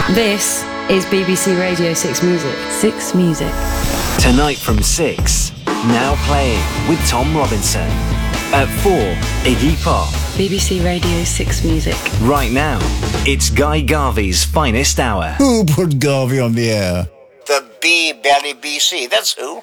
This is BBC Radio 6 Music. 6 Music. Tonight from 6, Now Playing with Tom Robinson. At 4, Iggy Pop. BBC Radio 6 Music. Right now, it's Guy Garvey's finest hour. Who put Garvey on the air? The B-Belly BC, that's who.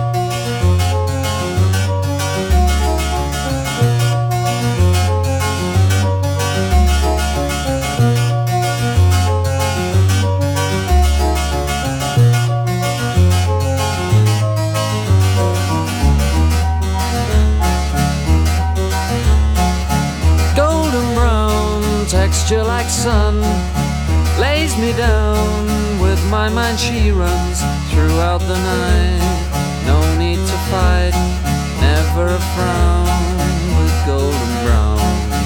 Texture like sun lays me down. With my mind she runs throughout the night. No need to fight, never a frown. With golden brown,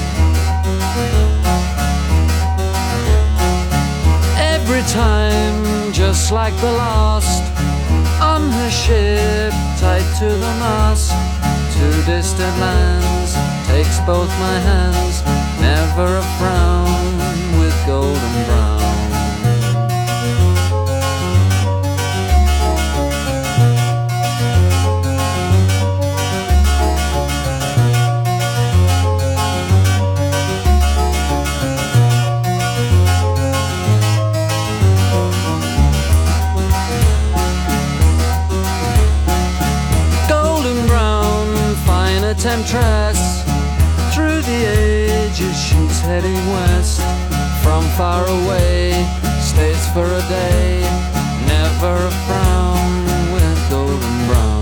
every time just like the last. On her ship tied to the mast, to distant lands takes both my hands. Never a frown with golden brown. Golden brown, fine a temptress. Through the ages she's heading west. From far away, stays for a day. Never a frown with golden brown.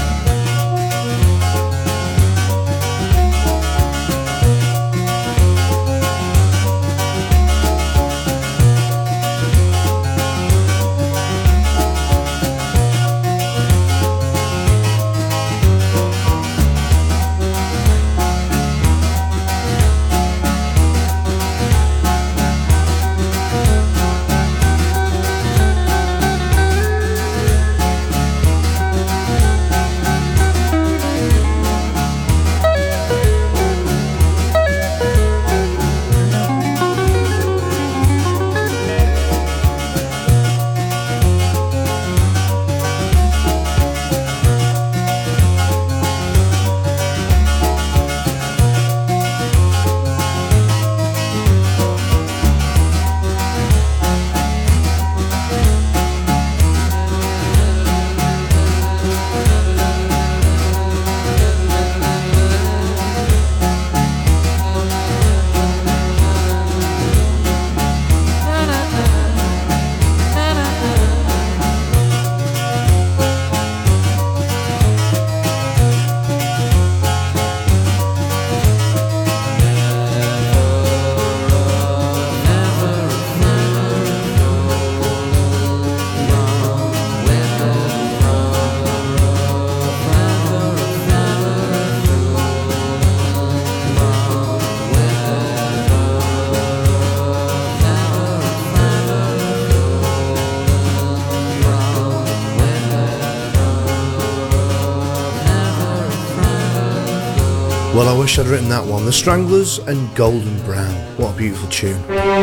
Well, I wish I'd written that one. The Stranglers and Golden Brown. What a beautiful tune.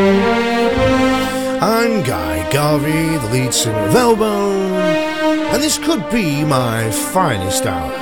I'm Guy Garvey, the lead singer of Elbone, and this could be my finest hour.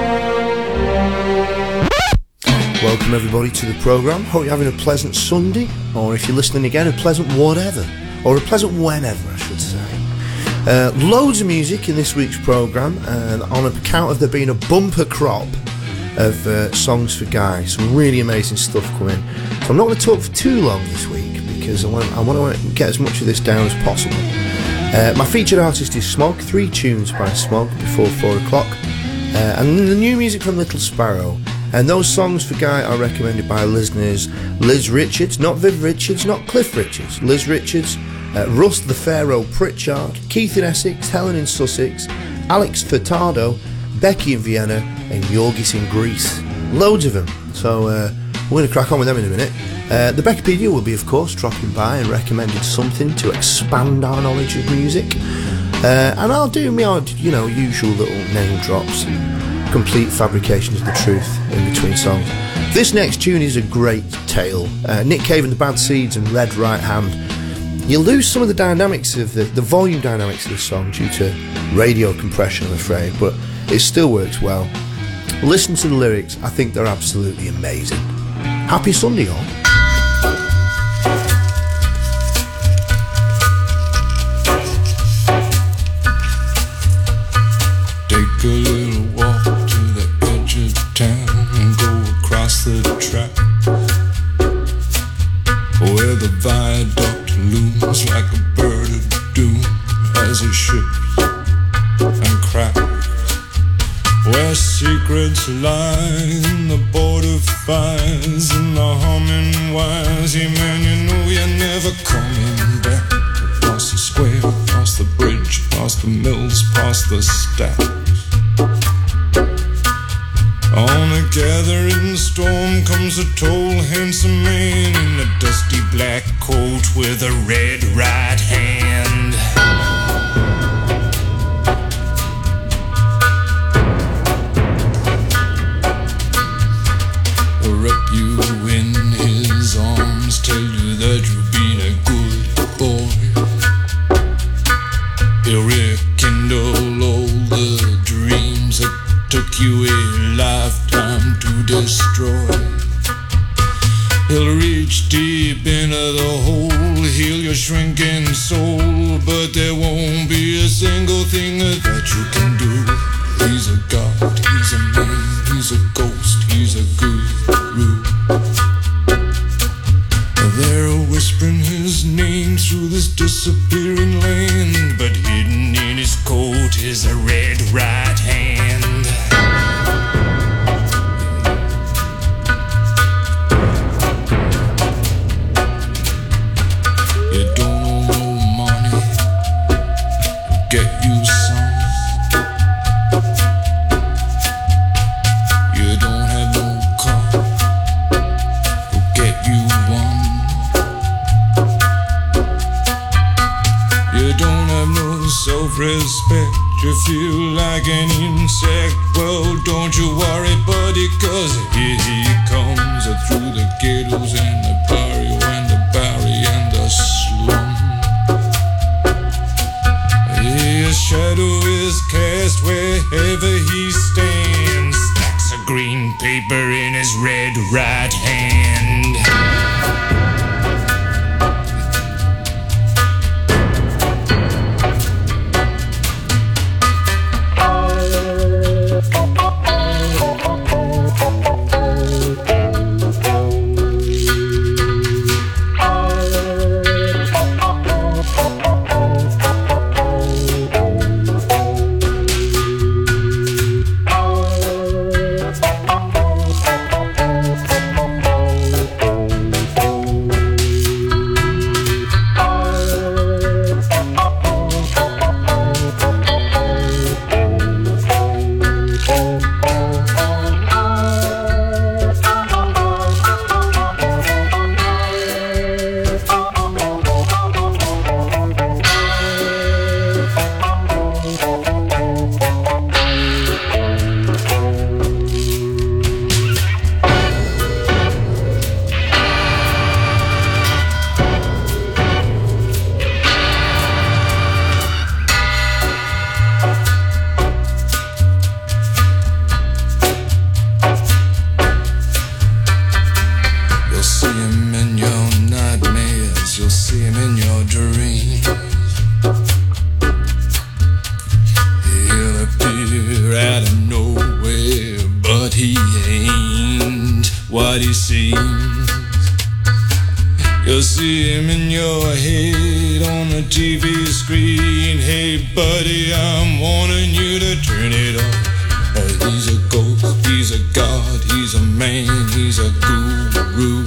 Welcome everybody to the programme. Hope you're having a pleasant Sunday, or if you're listening again, a pleasant whatever, or a pleasant whenever, I should say. Loads of music in this week's programme, and on account of there being a bumper crop of songs for Guy, some really amazing stuff coming. So I'm not going to talk for too long this week because I want to get as much of this down as possible. My featured artist is Smog, 3 tunes by Smog before 4 o'clock, and the new music from Little Sparrow. And those songs for Guy are recommended by listeners Liz Richards, not Viv Richards, not Cliff Richards, Liz Richards, Russ the Pharaoh Pritchard, Keith in Essex, Helen in Sussex, Alex Furtado, Becky in Vienna, and Yorgis in Greece. Loads of them. So we're going to crack on with them in a minute. The Beckipedia will be, of course, dropping by and recommending something to expand our knowledge of music. And I'll do my odd, usual little name drops and complete fabrications of the truth in between songs. This next tune is a great tale. Nick Cave and the Bad Seeds and Red Right Hand. You lose some of the dynamics of the volume dynamics of the song due to radio compression, I'm afraid, but it still works well. Listen to the lyrics, I think they're absolutely amazing. Happy Sunday, all. Take a little walk to the edge of town and go across the track, where the viaduct looms like a bird of doom as it shifts and cracks, where secrets lie in the border fires and the humming wires. Yeah, man, you know you're never coming back. Across the square, across the bridge, past the mills, past the stacks. On a gathering storm comes a tall, handsome man in a dusty black coat with a red right hand. Wrap you in his arms, tell you that you've been a good boy. He'll rekindle all the dreams that took you a lifetime to destroy. He'll reach deep into the hole, heal your shrinking soul, but there won't be a single thing that you can do. He's a god, he's a man, he's a ghost, he's a guru. They're whispering his name through this disappearing land, but hidden in his coat is a red right hand. You don't owe no money, get you some. You don't have no car, we'll get you one. You don't have no self-respect, you feel like an insect. Well, don't you worry, buddy, cause here he comes through the ghettos and the barrio and the barry and the slum. His shadow is cast wherever he stands, stacks of green paper in his red right hand. You'll see him in your head on the TV screen. Hey buddy, I'm warning you to turn it off. He's a ghost, he's a god, he's a man, he's a guru.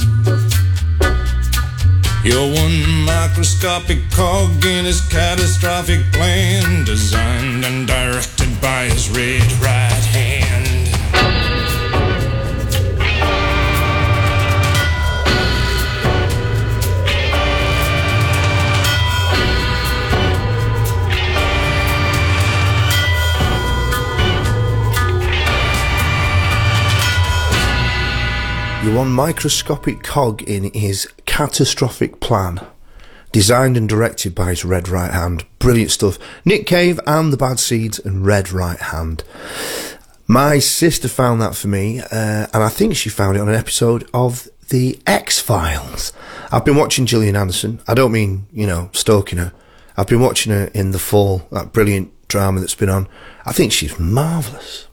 You're one microscopic cog in his catastrophic plan, designed and directed by his red right hand. You're one microscopic cog in his catastrophic plan, designed and directed by his Red Right Hand. Brilliant stuff. Nick Cave and the Bad Seeds and Red Right Hand. My sister found that for me, and I think she found it on an episode of The X-Files. I've been watching Gillian Anderson. I don't mean, stalking her. I've been watching her in The Fall, that brilliant drama that's been on. I think she's marvellous.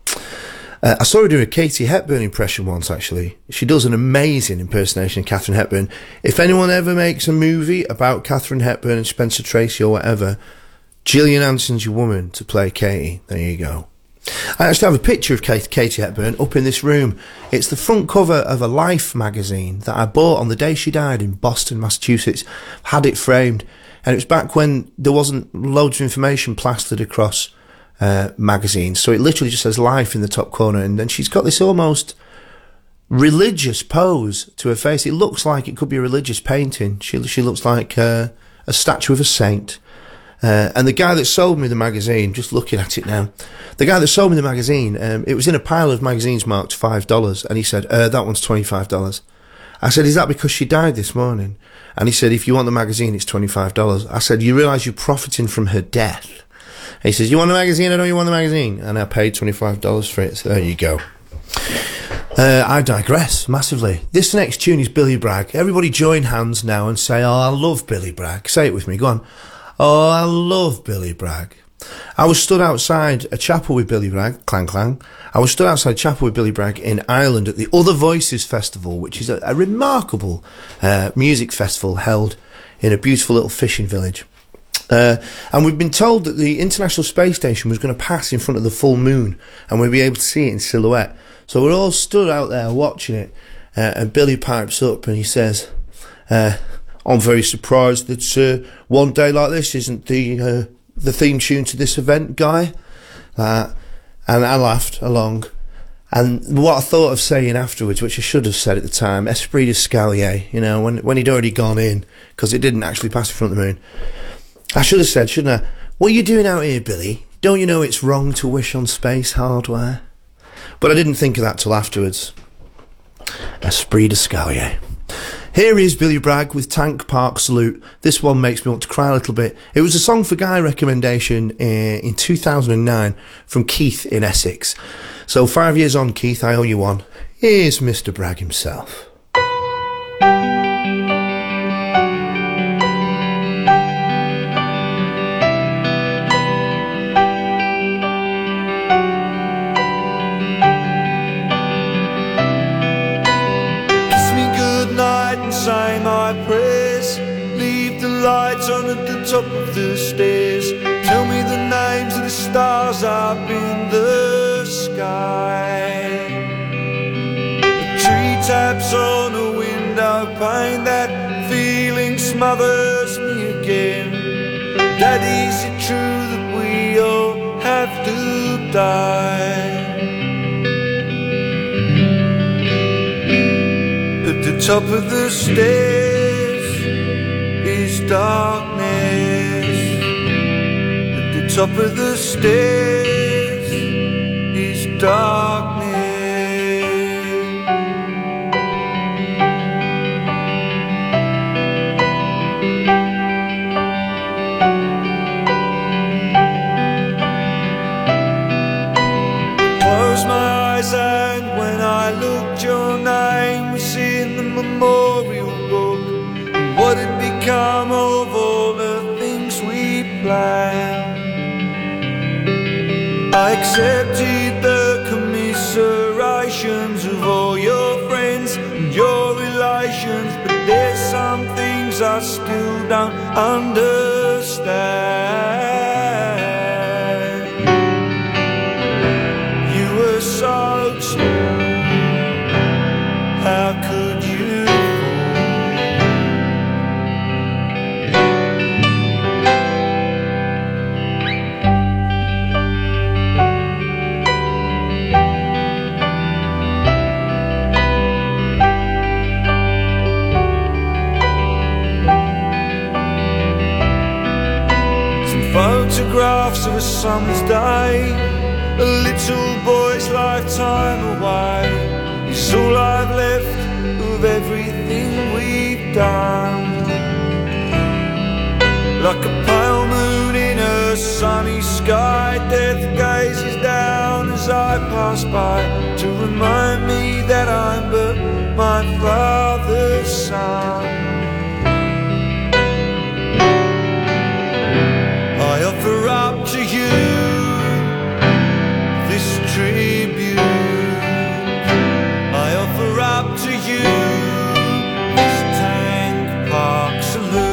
I saw her do a Katie Hepburn impression once, actually. She does an amazing impersonation of Katharine Hepburn. If anyone ever makes a movie about Katharine Hepburn and Spencer Tracy or whatever, Gillian Anderson's your woman to play Katie. There you go. I actually have a picture of Katie Hepburn up in this room. It's the front cover of a Life magazine that I bought on the day she died in Boston, Massachusetts. Had it framed. And it was back when there wasn't loads of information plastered across magazines, so it literally just says Life in the top corner, and then she's got this almost religious pose to her face. It looks like it could be a religious painting. She looks like a statue of a saint. And the guy that sold me the magazine, just looking at it now, the guy that sold me the magazine, it was in a pile of magazines marked $5, and he said, that one's $25. I said, is that because she died this morning? And he said, if you want the magazine, it's $25. I said, you realise you're profiting from her death? He says, you want the magazine? I know you want the magazine. And I paid $25 for it. So there you go. I digress massively. This next tune is Billy Bragg. Everybody join hands now and say, oh, I love Billy Bragg. Say it with me. Go on. Oh, I love Billy Bragg. I was stood outside a chapel with Billy Bragg. Clang, clang. I was stood outside a chapel with Billy Bragg in Ireland at the Other Voices Festival, which is a remarkable music festival held in a beautiful little fishing village. And we've been told that the International Space Station was going to pass in front of the full moon and we'll be able to see it in silhouette. So we're all stood out there watching it, and Billy pipes up and he says, I'm very surprised that one day like this isn't the theme tune to this event, Guy. And I laughed along. And what I thought of saying afterwards, which I should have said at the time, esprit de scalier, when he'd already gone in, because it didn't actually pass in front of the moon. I should have said, shouldn't I? What are you doing out here, Billy? Don't you know it's wrong to wish on space hardware? But I didn't think of that till afterwards. Esprit de scalier. Here is Billy Bragg with Tank Park Salute. This one makes me want to cry a little bit. It was a Song for Guy recommendation in 2009 from Keith in Essex. So 5 years on, Keith, I owe you one. Here's Mr. Bragg himself. Say my prayers, leave the lights on at the top of the stairs. Tell me the names of the stars up in the sky. The tree taps on a window pane, that feeling smothers me again. Daddy, is it true that we all have to die? At the top of the stairs is darkness. At the top of the stairs is darkness. Close my eyes and when I looked, your name was in the memorial book. And what had become of all the things we planned? I accepted the commiserations of all your friends and your relations, but there's some things I still don't understand. You were so small, how could you photographs of a summer's day, a little boy's lifetime away, is all I've left of everything we've done. like a pale moon in a sunny sky. Death gazes down as I pass by to remind me that I'm but my father's son. I offer up to you this tribute. I offer up to you this Tank Park salute.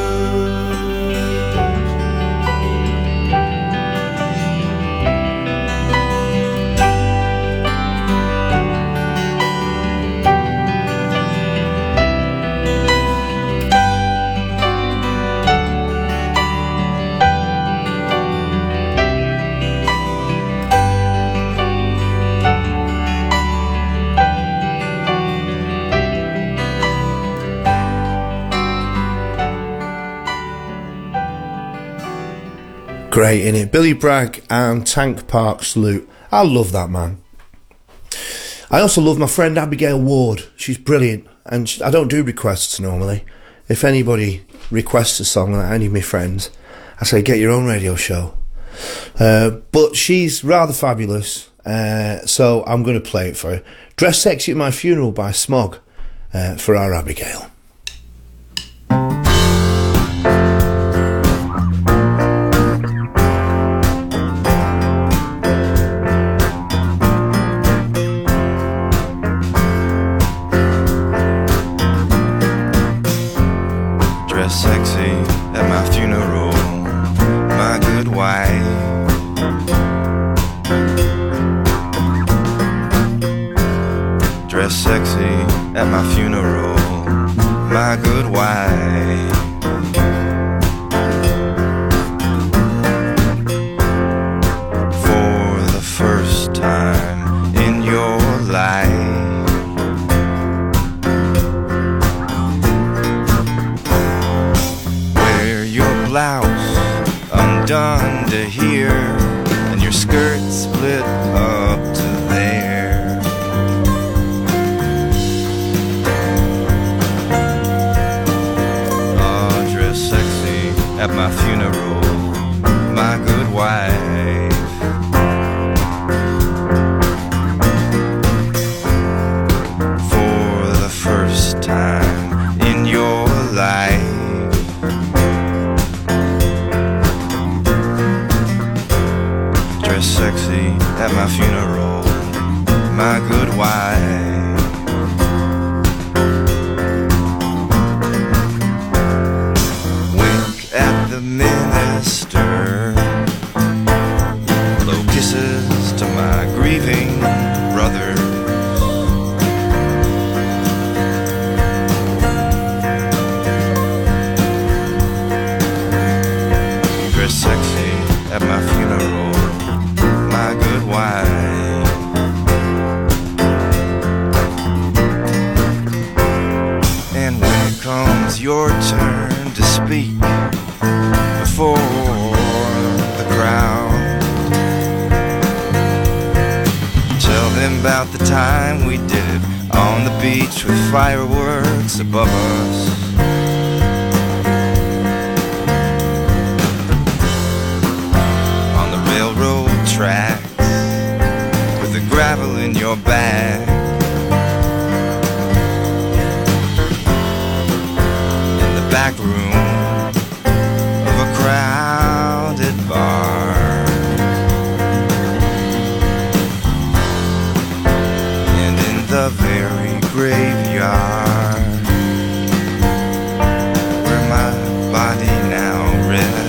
Great, innit? Billy Bragg and Tank Park Salute. I love that man. I also love my friend Abigail Ward. She's brilliant, and I don't do requests normally. If anybody requests a song, like any of my friends, I say get your own radio show. But she's rather fabulous, so I'm going to play it for her. Dress Sexy at My Funeral by Smog for our Abigail. Sexy at my funeral, my good wife. Dress sexy at my funeral, my good wife. For the first time in your life, blouse undone to here, and your skirt split up to there. Oh, dress sexy at my funeral, my good wife. For the first time in your life, sexy at my funeral, my good wife. Wink at the minister, blow kisses to my grieving brother. Dress sexy at my funeral, my good wife. And when it comes your turn to speak before the crowd, tell them about the time we did it on the beach with fireworks above us. Railroad tracks with the gravel in your bag. In the back room of a crowded bar, and in the very graveyard where my body now rests.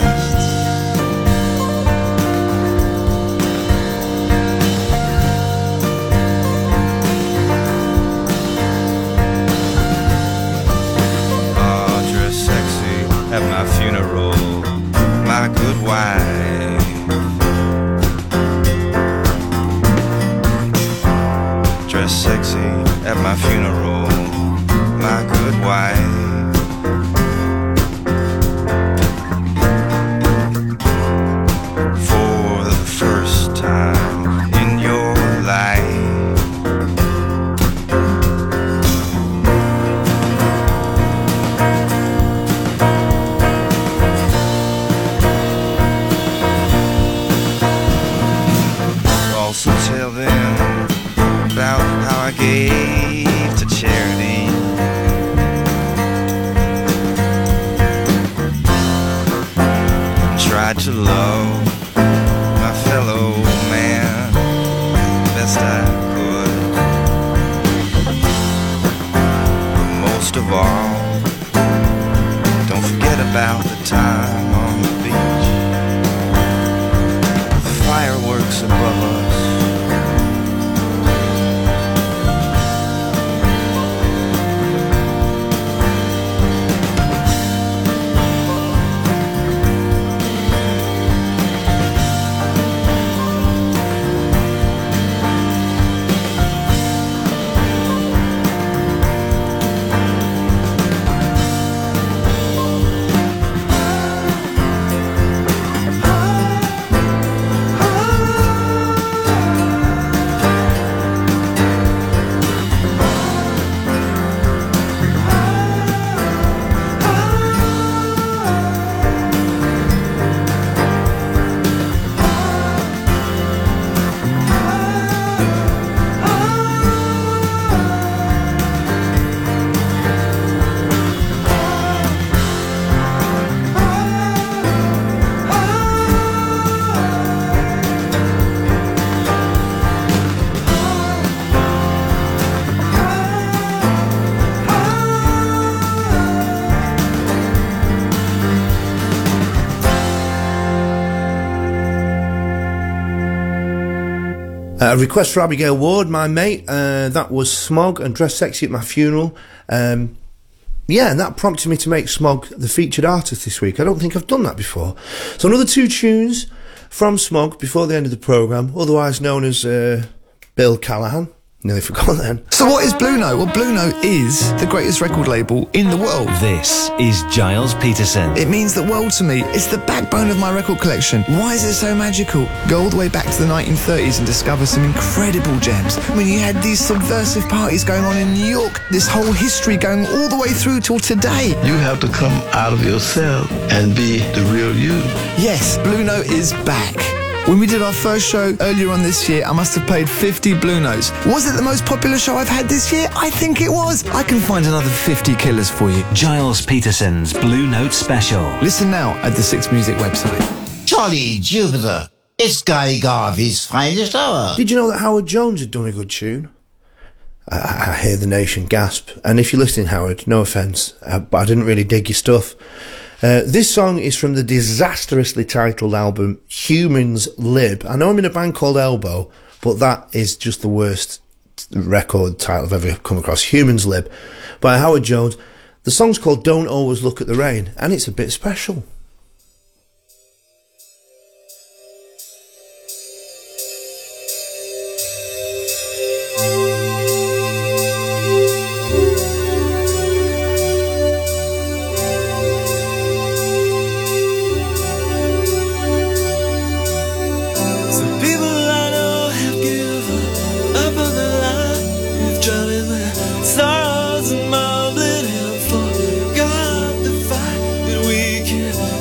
At my funeral, my good wife. Dress sexy at my funeral, my good wife. For the first time in your life, So tell them about how I gave to charity. Tried to love my fellow man best I could. But most of all, don't forget about the time on the beach. Fireworks above us. A request for Abigail Ward, my mate. That was Smog and Dress Sexy at My Funeral. Yeah, and that prompted me to make Smog the featured artist this week. I don't think I've done that before. So another 2 tunes from Smog before the end of the programme, otherwise known as Bill Callahan. Nearly forgot then. So what is Blue Note? Well, Blue Note is the greatest record label in the world. This is Giles Peterson. It means the world to me. It's the backbone of my record collection. Why is it so magical? Go all the way back to the 1930s and discover some incredible gems. I mean, you had these subversive parties going on in New York, this whole history going all the way through till today. You have to come out of yourself and be the real you. Yes, Blue Note is back. When we did our first show earlier on this year, I must have played 50 Blue Notes. Was it the most popular show I've had this year? I think it was. I can find another 50 killers for you. Giles Peterson's Blue Note Special. Listen now at the Six Music website. Jolly Jupiter, it's Guy Garvey's finest hour. Did you know that Howard Jones had done a good tune? I hear the nation gasp. And if you're listening, Howard, no offence, but I didn't really dig your stuff. This song is from the disastrously titled album Humans Lib. I know I'm in a band called Elbow, but that is just the worst record title I've ever come across. Humans Lib by Howard Jones. The song's called Don't Always Look at the Rain, and it's a bit special. Sorrows and mumbling and forgot the fight that we can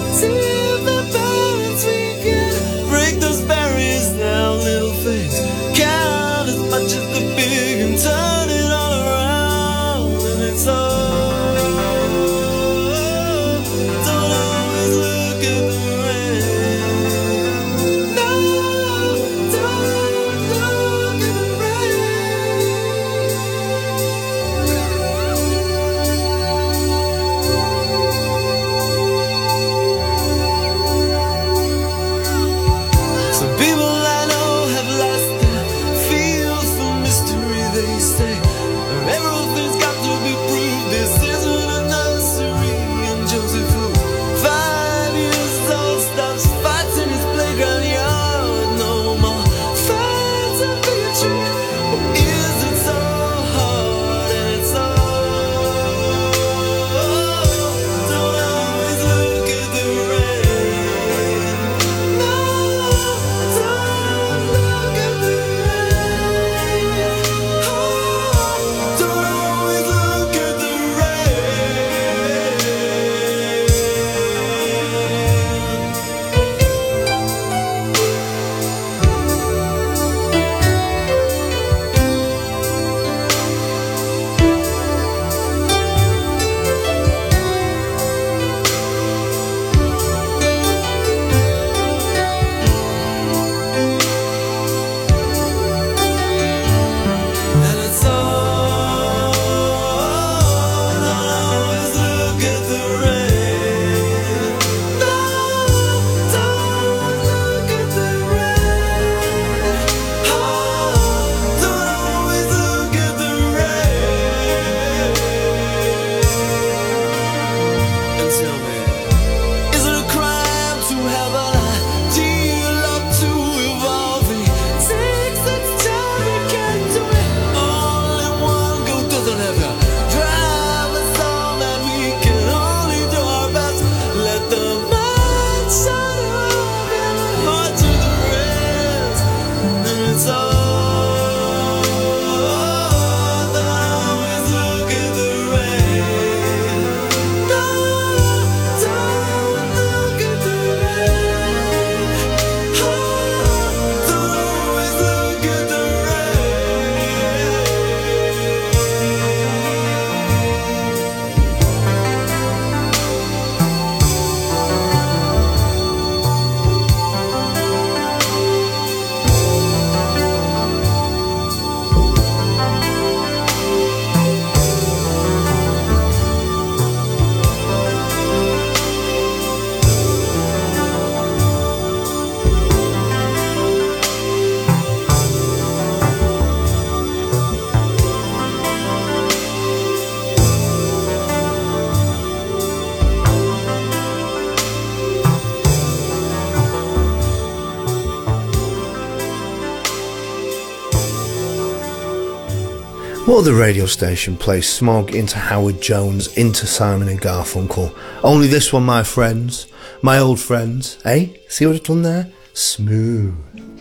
What other radio station plays Smog into Howard Jones into Simon and Garfunkel? Only this one, my friends, my old friends. Eh? See what I've done there? Smooth.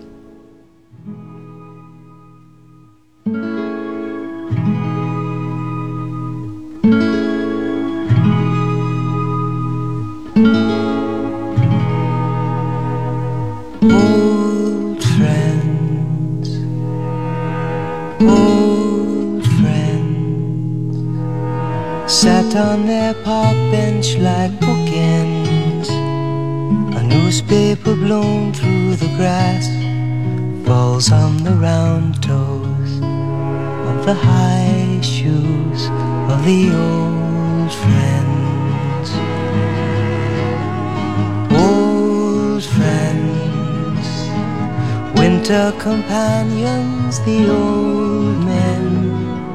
Old friends, old friends, sat on their park bench like bookends. A newspaper blown through the grass falls on the round toes of the high shoes of the old friends. Old friends, winter companions, the old men,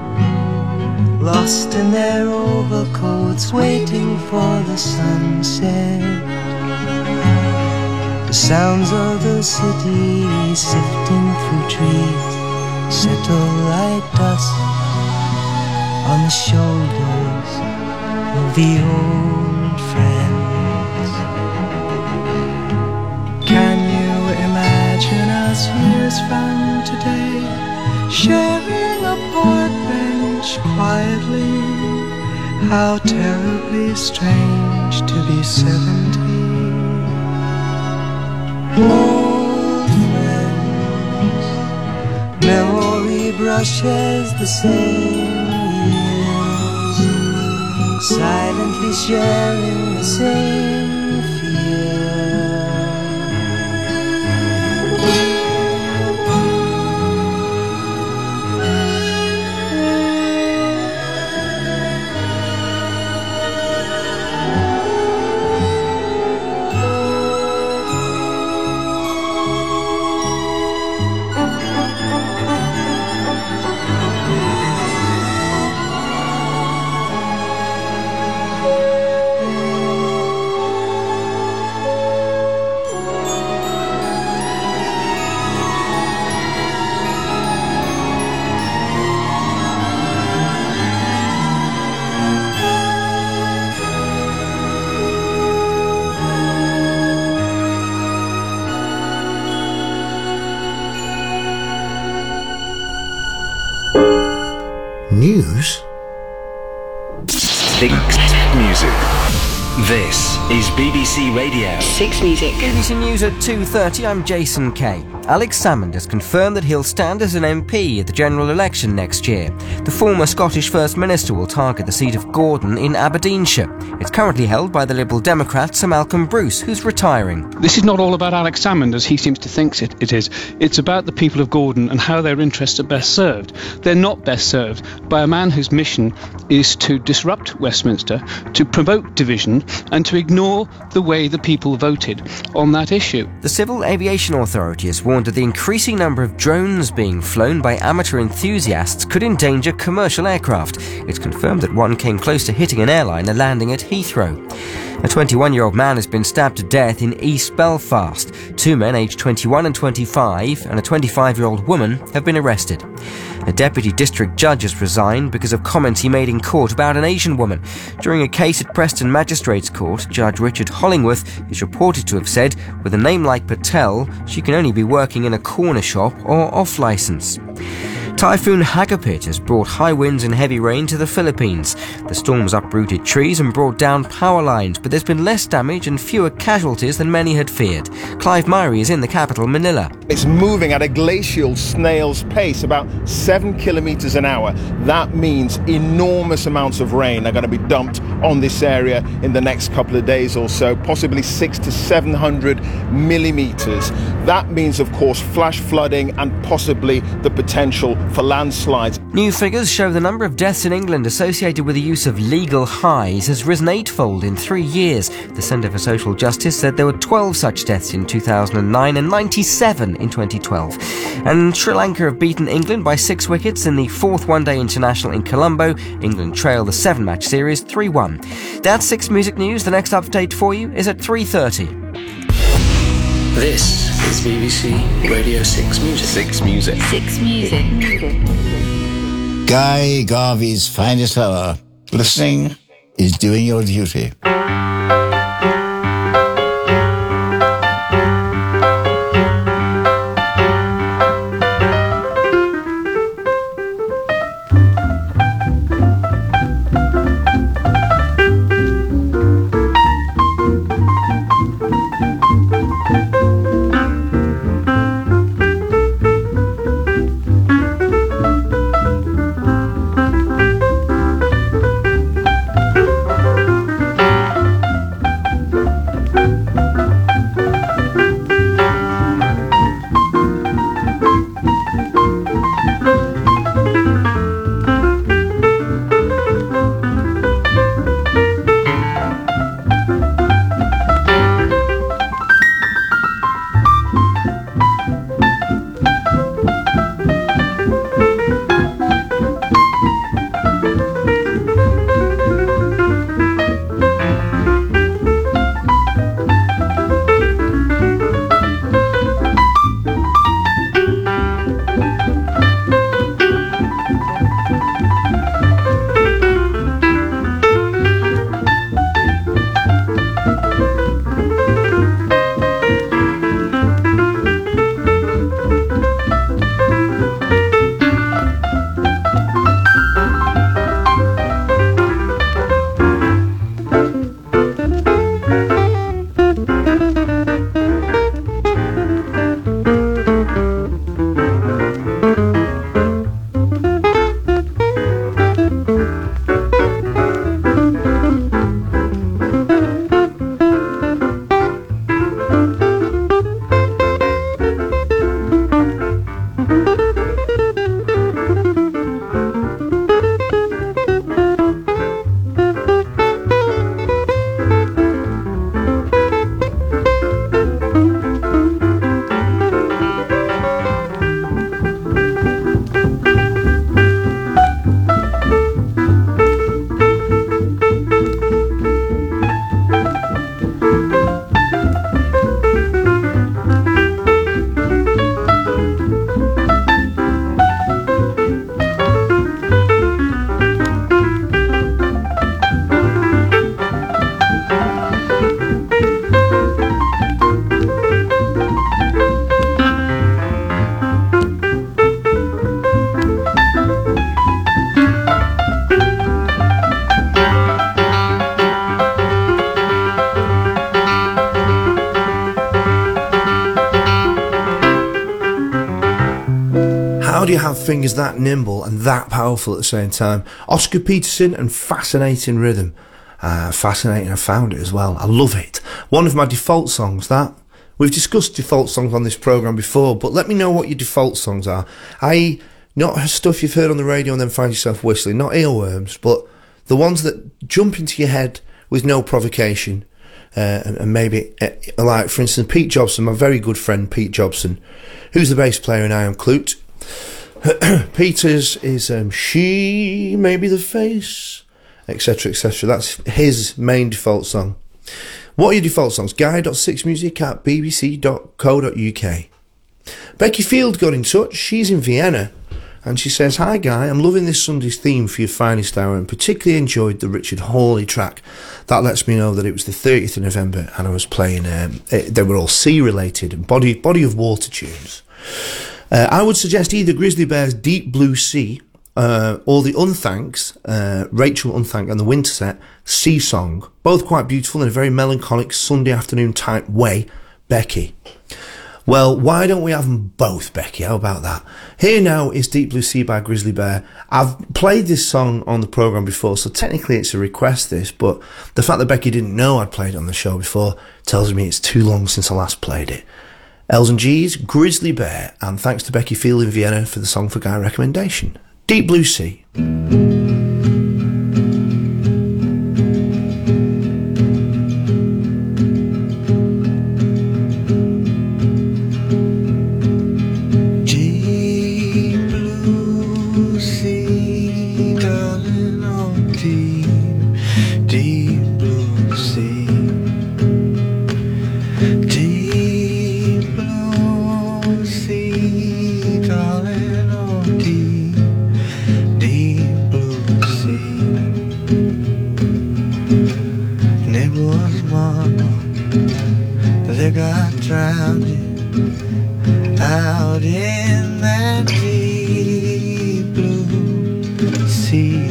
lost in their overcoats, waiting for the sunset. The sounds of the city sifting through trees settle like dust on the shoulders of the old friends. Can you imagine us years from today, sharing a park bench quietly? How terribly strange to be 70. Old friends, memory brushes the same years, silently sharing the same fear. News? Six Music. This is BBC Radio 6 Music. BBC News at 2:30, I'm Jason Kay. Alex Salmond has confirmed that he'll stand as an MP at the general election next year. The former Scottish First Minister will target the seat of Gordon in Aberdeenshire. It's currently held by the Liberal Democrat Sir Malcolm Bruce, who's retiring. This is not all about Alex Salmond, as he seems to think it is. It's about the people of Gordon and how their interests are best served. They're not best served by a man whose mission is to disrupt Westminster, to promote division, and to ignore the way the people voted on that issue. The Civil Aviation Authority has warned that the increasing number of drones being flown by amateur enthusiasts could endanger commercial aircraft. It's confirmed that one came close to hitting an airliner landing at Heathrow. A 21-year-old man has been stabbed to death in East Belfast. Two men aged 21 and 25 and a 25-year-old woman have been arrested. A deputy district judge has resigned because of comments he made in court about an Asian woman. During a case at Preston Magistrates Court, Judge Richard Hollingworth is reported to have said, with a name like Patel, she can only be working in a corner shop or off licence. Typhoon Hagapit has brought high winds and heavy rain to the Philippines. The storm's uprooted trees and brought down power lines, but there's been less damage and fewer casualties than many had feared. Clive Myrie is in the capital, Manila. It's moving at a glacial snail's pace, about 7 kilometers an hour. That means enormous amounts of rain are going to be dumped on this area in the next couple of days or so, possibly 600 to 700 millimeters. That means, of course, flash flooding and possibly the potential for landslides. New figures show the number of deaths in England associated with the use of legal highs has risen 8-fold in 3 years. The Centre for Social Justice said there were 12 such deaths in 2009 and 97 in 2012. And Sri Lanka have beaten England by 6 wickets in the fourth one-day international in Colombo. England trail the 7-match series 3-1. That's 6 Music News. The next update for you is at 3:30. This is BBC Radio 6 Music. 6 Music. 6 Music. Guy Garvey's finest hour. Listening is doing your duty. How do you have fingers that nimble and that powerful at the same time? Oscar Peterson and fascinating rhythm. Fascinating, I found it as well. I love it. One of my default songs, that. We've discussed default songs on this programme before, but let me know what your default songs are. Not stuff you've heard on the radio and then find yourself whistling, not earworms, but the ones that jump into your head with no provocation. And maybe, like, for instance, Pete Jobson, my very good friend Pete Jobson, who's the bass player in I Am Clute. Peter's is She May Be the Face, etc, etc. That's his main default song. What are your default songs? guy.sixmusic@bbc.co.uk. Becky Field got in touch. She's in Vienna, and she says, "Hi Guy, I'm loving this Sunday's theme for your finest hour and particularly enjoyed the Richard Hawley track. That lets me know that it was the 30th of November and I was playing, they were all sea related and body of water tunes. I would suggest either Grizzly Bear's Deep Blue Sea or the Unthanks, Rachel Unthank and the Winterset Sea Song. Both quite beautiful in a very melancholic Sunday afternoon type way. Becky." Well, why don't we have them both, Becky? How about that? Here now is Deep Blue Sea by Grizzly Bear. I've played this song on the programme before, so technically it's a request, this, but the fact that Becky didn't know I'd played it on the show before tells me it's too long since I last played it. L's and G's, Grizzly Bear, and thanks to Becky Field in Vienna for the Song for Guy recommendation. Deep Blue Sea. Deep They got drowned out in that deep blue sea.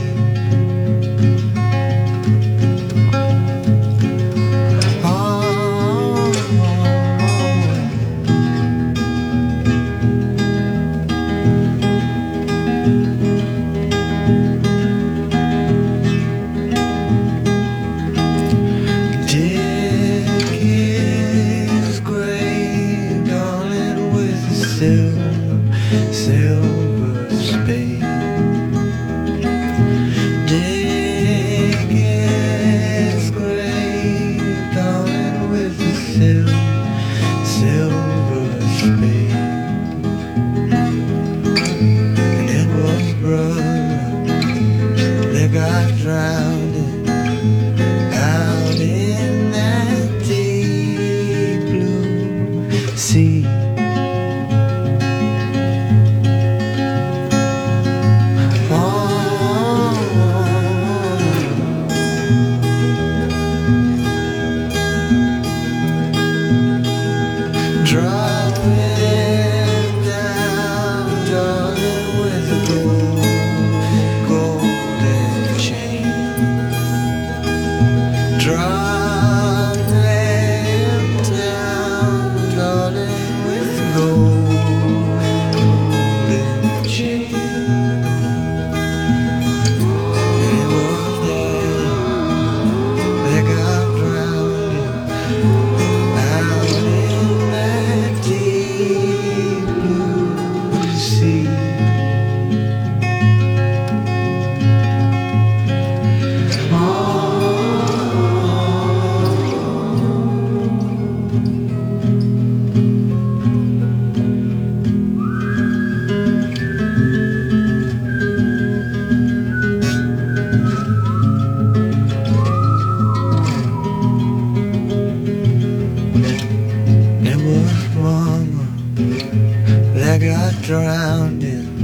Drowned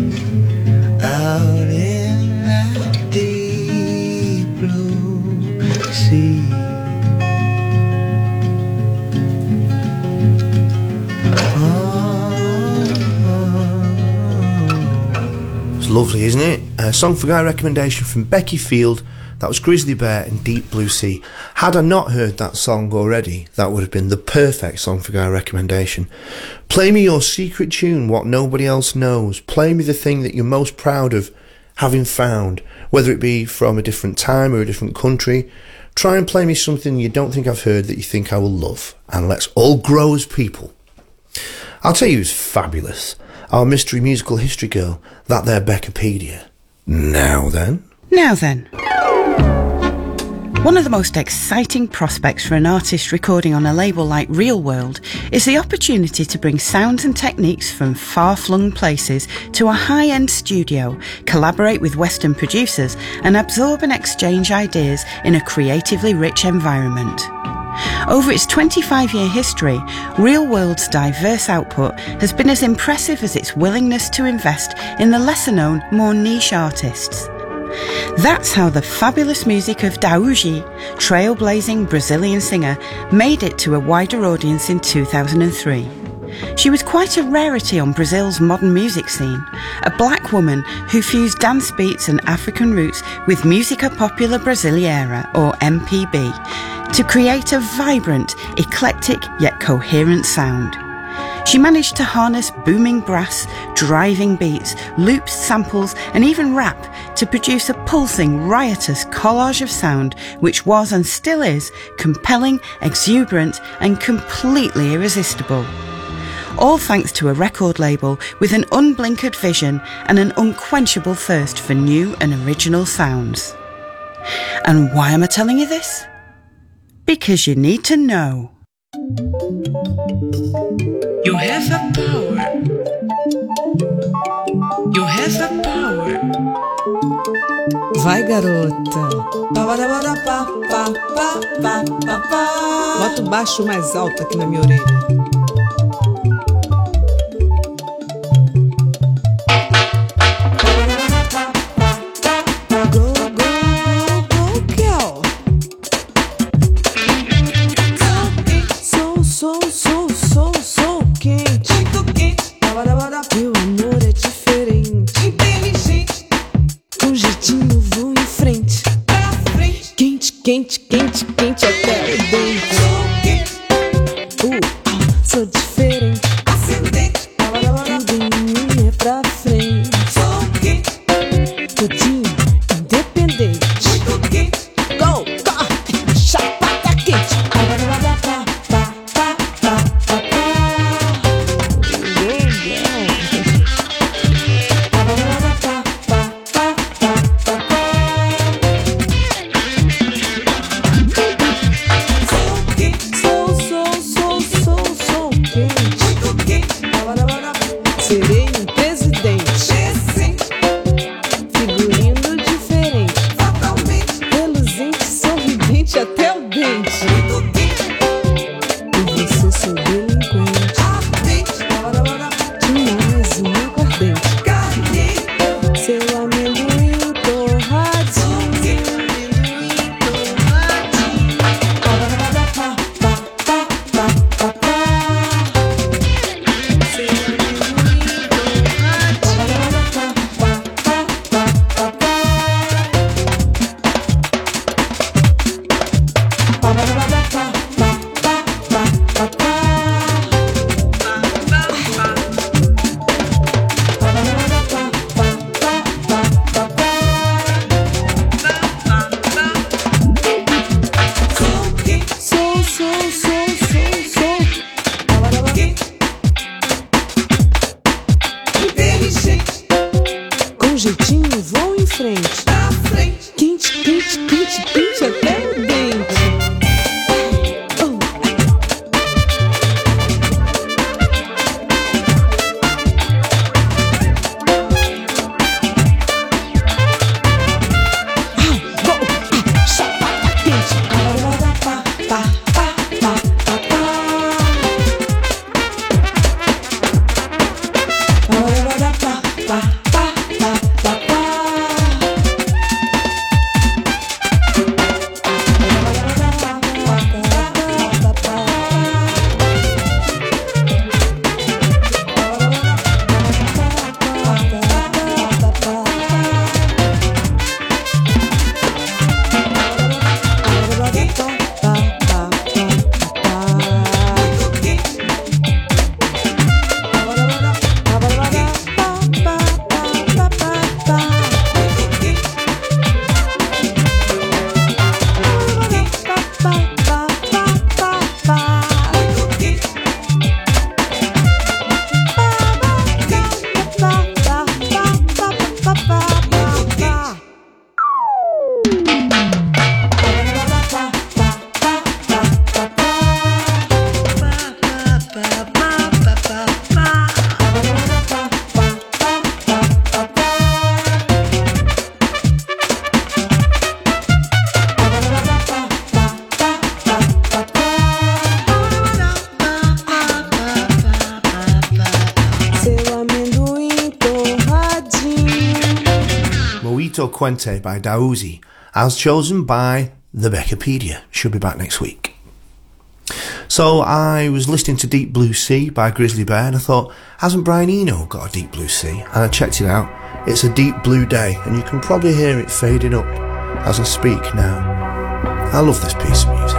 out in that deep blue sea. It's lovely, isn't it? A song for guy recommendation from Becky Field. That was Grizzly Bear and Deep Blue Sea. Had I not heard that song already, that would have been the perfect song for guy recommendation. Play me your secret tune, what nobody else knows. Play me the thing that you're most proud of having found, whether it be from a different time or a different country. Try and play me something you don't think I've heard that you think I will love. And let's all grow as people. I'll tell you who's fabulous. Our mystery musical history girl, that there Beccapedia. Now then. One of the most exciting prospects for an artist recording on a label like Real World is the opportunity to bring sounds and techniques from far-flung places to a high-end studio, collaborate with Western producers, and absorb and exchange ideas in a creatively rich environment. Over its 25-year history, Real World's diverse output has been as impressive as its willingness to invest in the lesser-known, more niche artists. That's how the fabulous music of Daoudi, trailblazing Brazilian singer, made it to a wider audience in 2003. She was quite a rarity on Brazil's modern music scene, a black woman who fused dance beats and African roots with Música Popular Brasileira, or MPB, to create a vibrant, eclectic yet coherent sound. She managed to harness booming brass, driving beats, loops, samples, and even rap to produce a pulsing, riotous collage of sound which was and still is compelling, exuberant, and completely irresistible. All thanks to a record label with an unblinkered vision and an unquenchable thirst for new and original sounds. And why am I telling you this? Because you need to know. You have a power. You have a power. Vai, garota. Bota o baixo mais alto aqui na minha orelha. Go, go, go, go, girl. So Sou quente. Muito quente. Meu amor é diferente. Inteligente. Com jeitinho vou em frente. Pra frente. Quente, quente, quente, quente até o dente. Sou quente. Sou diferente. Ascendente. Tudo em mim é pra frente. Sou quente. Todinho independente. Muito quente. Go, go. Chapata quente. Serei um presidente. Figurino diferente. Reluzente, sorridente até o dente. E você sou delinquente. Demais um aguardente. Seu amendoim torradinho. Inteligente. Com jeitinho vou em frente. Pra frente. Quente, quente, quente, quente até o dente. Chapata quente. Mojito Quente by Daouzi, as chosen by the Beccapedia. She'll be back next week. So I was listening to Deep Blue Sea by Grizzly Bear and I thought, hasn't Brian Eno got a Deep Blue Sea? And I checked it out. It's a deep blue day and you can probably hear it fading up as I speak now. I love this piece of music.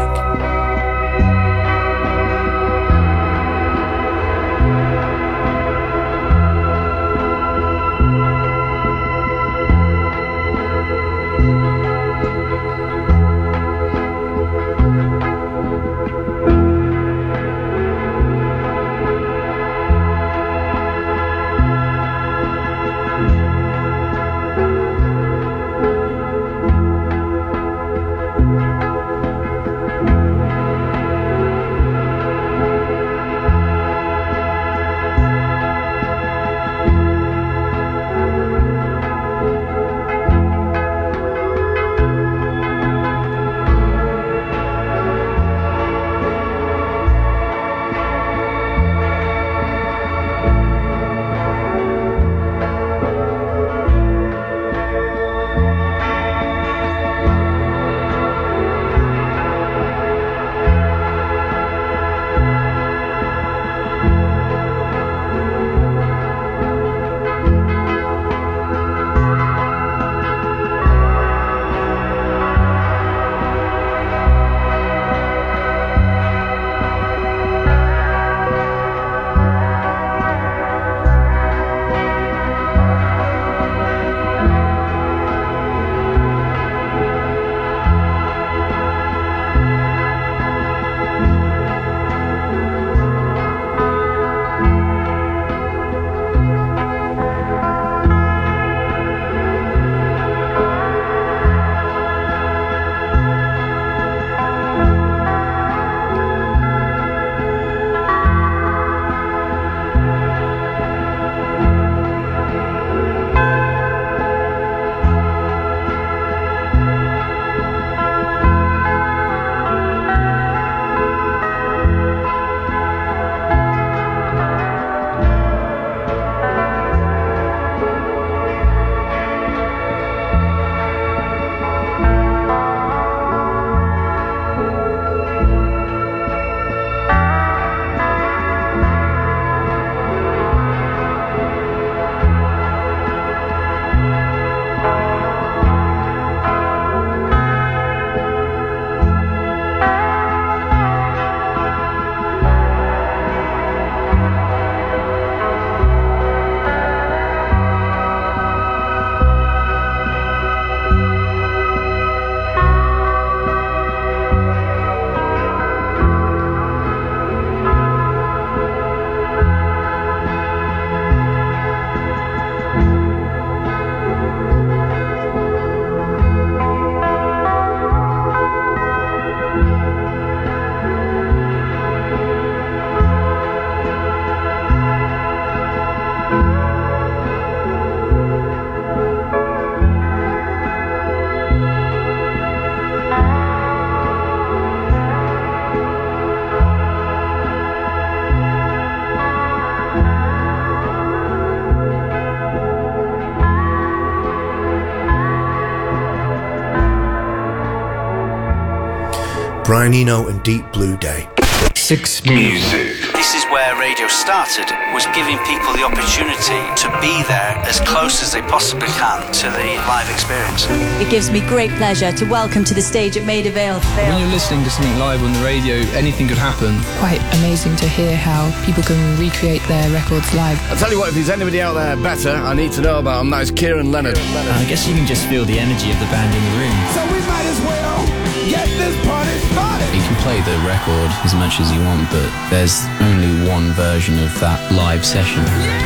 Brian Eno and Deep Blue Day. Six Music. This is where radio started, was giving people the opportunity to be there as close as they possibly can to the live experience. It gives me great pleasure to welcome to the stage at Maida Vale. When you're listening to something live on the radio, anything could happen. Quite amazing to hear how people can recreate their records live. I'll tell you what, if there's anybody out there better, I need to know about them. That is Kieran Leonard. I guess you can just feel the energy of the band in the room. So we might as well get this party started. You can play the record as much as you want, but there's only one version of that live session.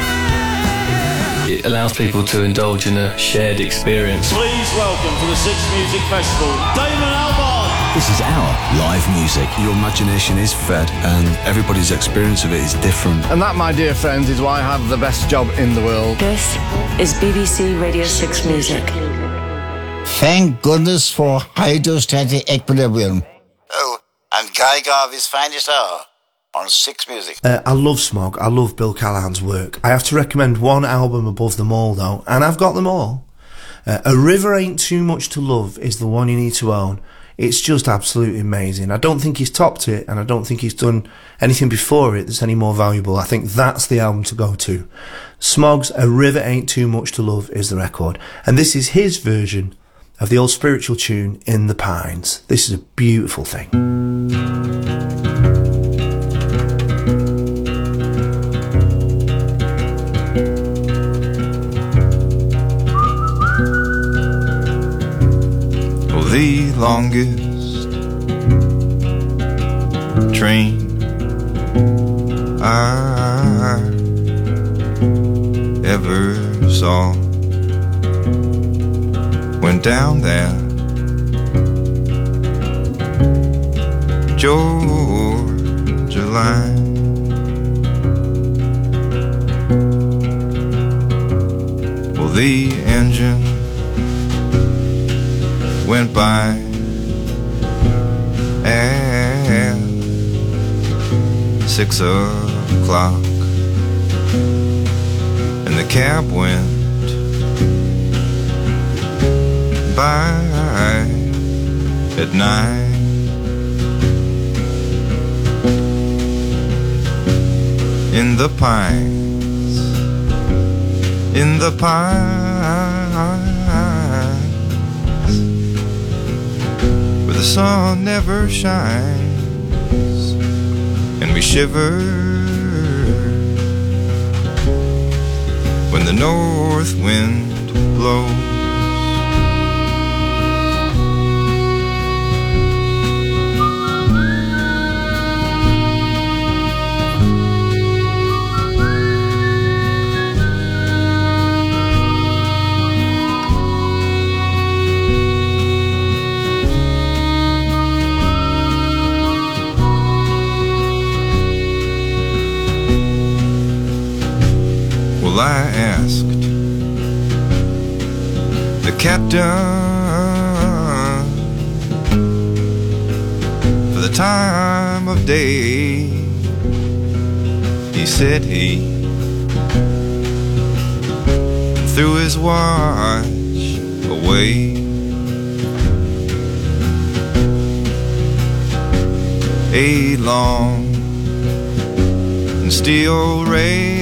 It allows people to indulge in a shared experience. Please welcome to the Six Music Festival, Damon Albarn. This is our live music. Your imagination is fed and everybody's experience of it is different. And that, my dear friends, is why I have the best job in the world. This is BBC Radio 6 Music. Thank goodness for hydrostatic equilibrium. Oh, and Guy Garvey's Finest Hour on Six Music. I love Smog. I love Bill Callahan's work. I have to recommend one album above them all, though, and I've got them all. A River Ain't Too Much to Love is the one you need to own. It's just absolutely amazing. I don't think he's topped it, and I don't think he's done anything before it that's any more valuable. I think that's the album to go to. Smog's A River Ain't Too Much to Love is the record, and this is his version of the old spiritual tune In the Pines. This is a beautiful thing. The longest train I ever saw went down that Georgia line. Well, the engine went by at 6 o'clock, and the cab went by at 9. In the pines, in the pines, where the sun never shines, and we shiver when the north wind blows. Well, I asked the captain for the time of day. He said he threw his watch away. A long and steel rail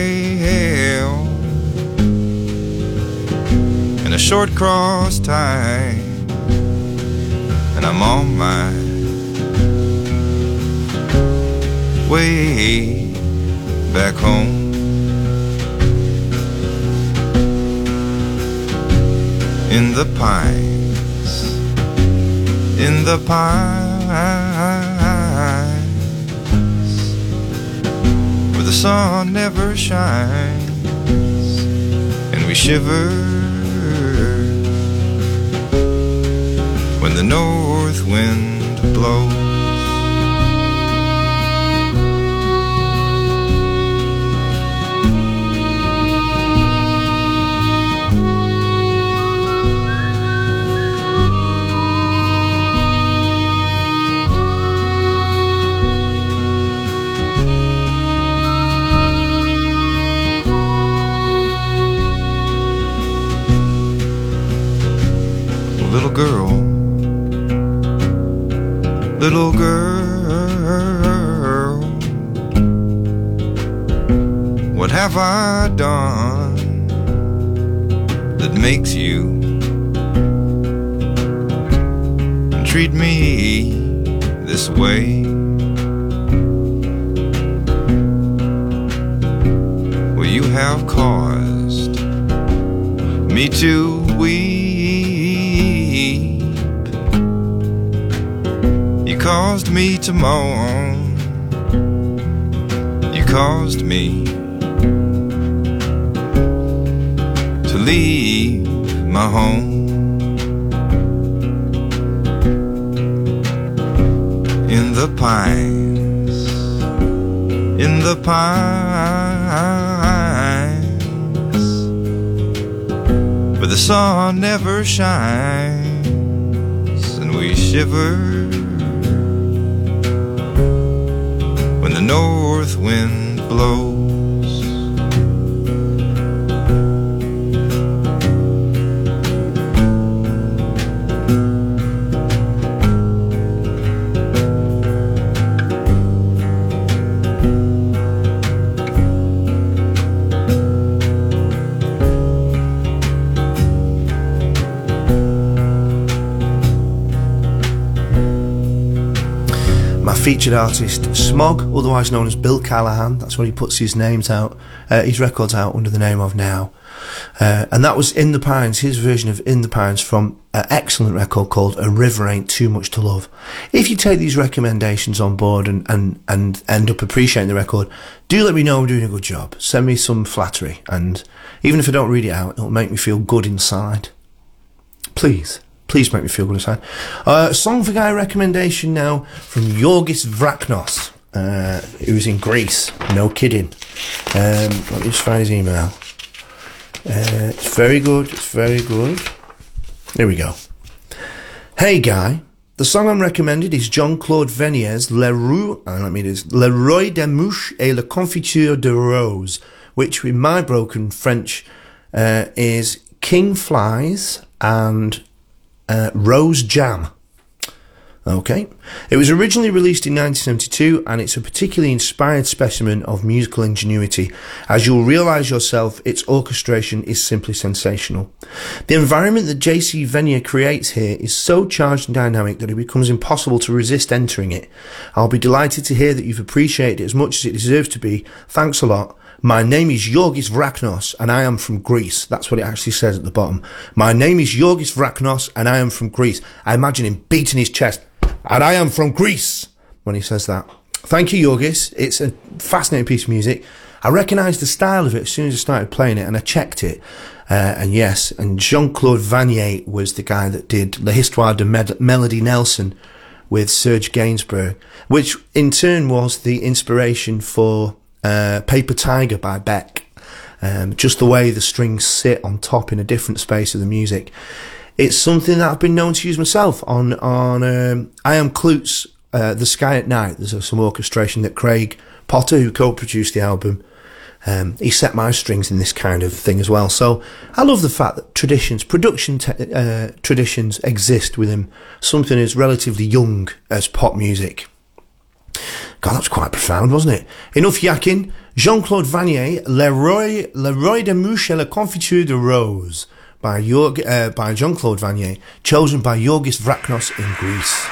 and a short cross tie, and I'm on my way back home. In the pines, in the pines, where the sun never shines, and we shiver when the north wind blows. little girl, what have I done that makes you treat me this way? Well, you have caused me to weep. You caused me to moan. You caused me to leave my home. In the pines, in the pines, where the sun never shines, and we shiver when the north wind blows. Featured artist Smog, otherwise known as Bill Callahan. That's what he puts his records out under the name of now. And that was In the Pines, his version of In the Pines from an excellent record called A River Ain't Too Much to Love. If you take these recommendations on board and end up appreciating the record, do let me know I'm doing a good job. Send me some flattery, and even if I don't read it out, it'll make me feel good inside. Please make me feel good inside. Song for Guy recommendation now from Yorgis Vraknos, who's in Greece. No kidding. Let me just find his email. It's very good. There we go. Hey Guy, the song I'm recommended is Jean-Claude Vennier's Le Roi des Mouches et la Confiture de Rose, which in my broken French is King Flies and Rose Jam. Okay. It was originally released in 1972, and it's a particularly inspired specimen of musical ingenuity. As you'll realise yourself, its orchestration is simply sensational. The environment that J.C. Vennier creates here is so charged and dynamic that it becomes impossible to resist entering it. I'll be delighted to hear that you've appreciated it as much as it deserves to be. Thanks a lot. My name is Yorgis Vraknos, and I am from Greece. That's what it actually says at the bottom. My name is Yorgis Vraknos, and I am from Greece. I imagine him beating his chest. And I am from Greece when he says that. Thank you, Yorgis. It's a fascinating piece of music. I recognised the style of it as soon as I started playing it, and I checked it. And Jean-Claude Vanier was the guy that did L'Histoire de Melody Nelson with Serge Gainsbourg, which in turn was the inspiration for Paper Tiger by Beck. Just the way the strings sit on top in a different space of the music. It's something that I've been known to use myself on I Am Klut's The Sky at Night. There's some orchestration that Craig Potter, who co-produced the album, he set my strings in this kind of thing as well. So I love the fact that traditions exist within something as relatively young as pop music. God, that was quite profound, wasn't it? Enough yakking. Jean-Claude Vanier, Le Roi des Mouches et la Confiture de Rose by Jean-Claude Vanier, chosen by Yorgis Vraknos in Greece.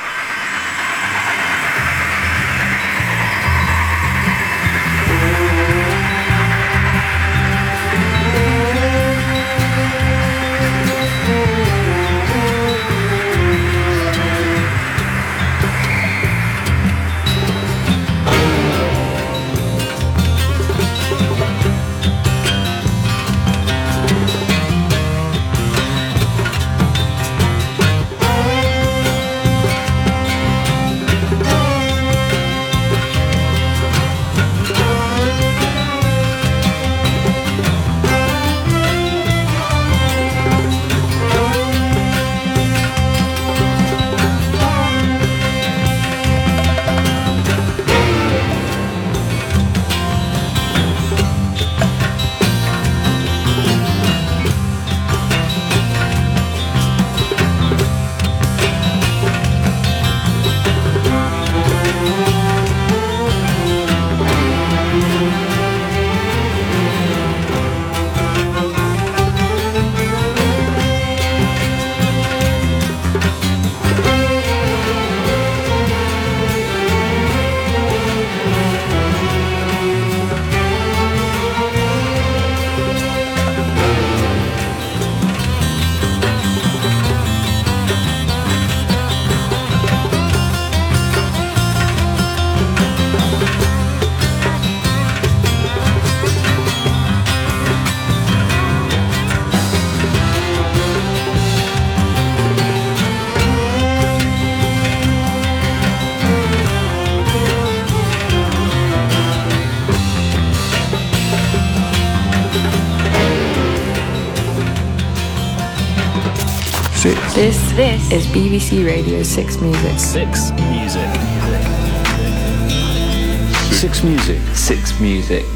This is BBC Radio 6 Music. 6 Music. 6 Music. 6 Music.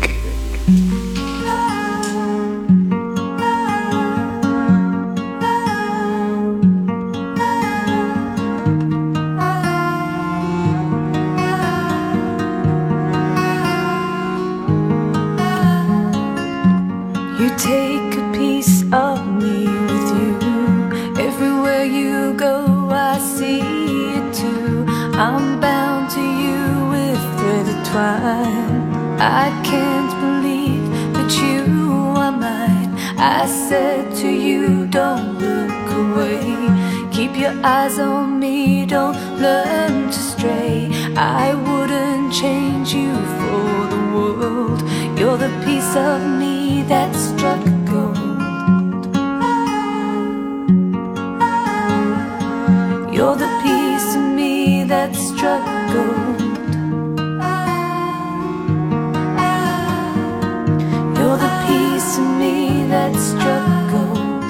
You take a piece of me with you. Everywhere you go, I see it too. I'm bound to you with thread of twine. I can't believe that you are mine. I said to you, don't look away. Keep your eyes on me, don't learn to stray. I wouldn't change you for the world. You're the piece of me that struck gold. You're the piece of me that struck gold. You're the piece of me that struck gold.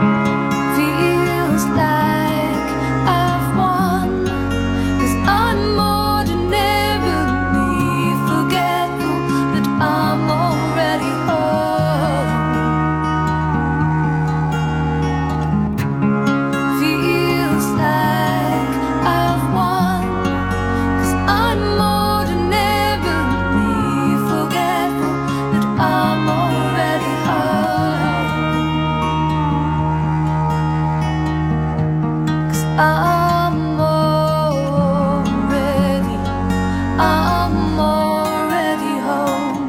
Feels like I've won, 'cause I'm ordinarily forgetful that I'm already home. Feels like I've won, 'cause I'm ordinarily forgetful that I'm already home. 'Cause I'm already home.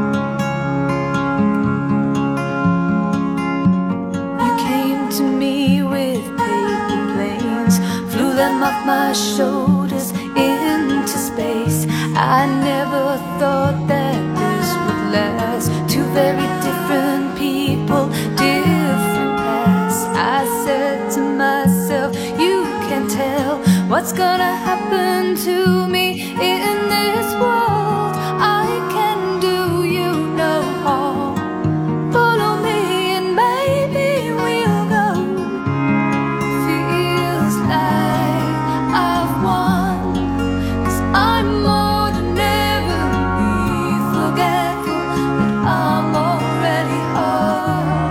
You came to me with paper planes, flew them off my shoulders into space. I never thought that this would last. Two very different people, different paths. I said to myself, you can tell what's gonna happen to me in this world. I can do you no harm. Follow me and maybe we'll go. Feels like I've won, 'cause I'm ordinarily forgetful that I'm already home.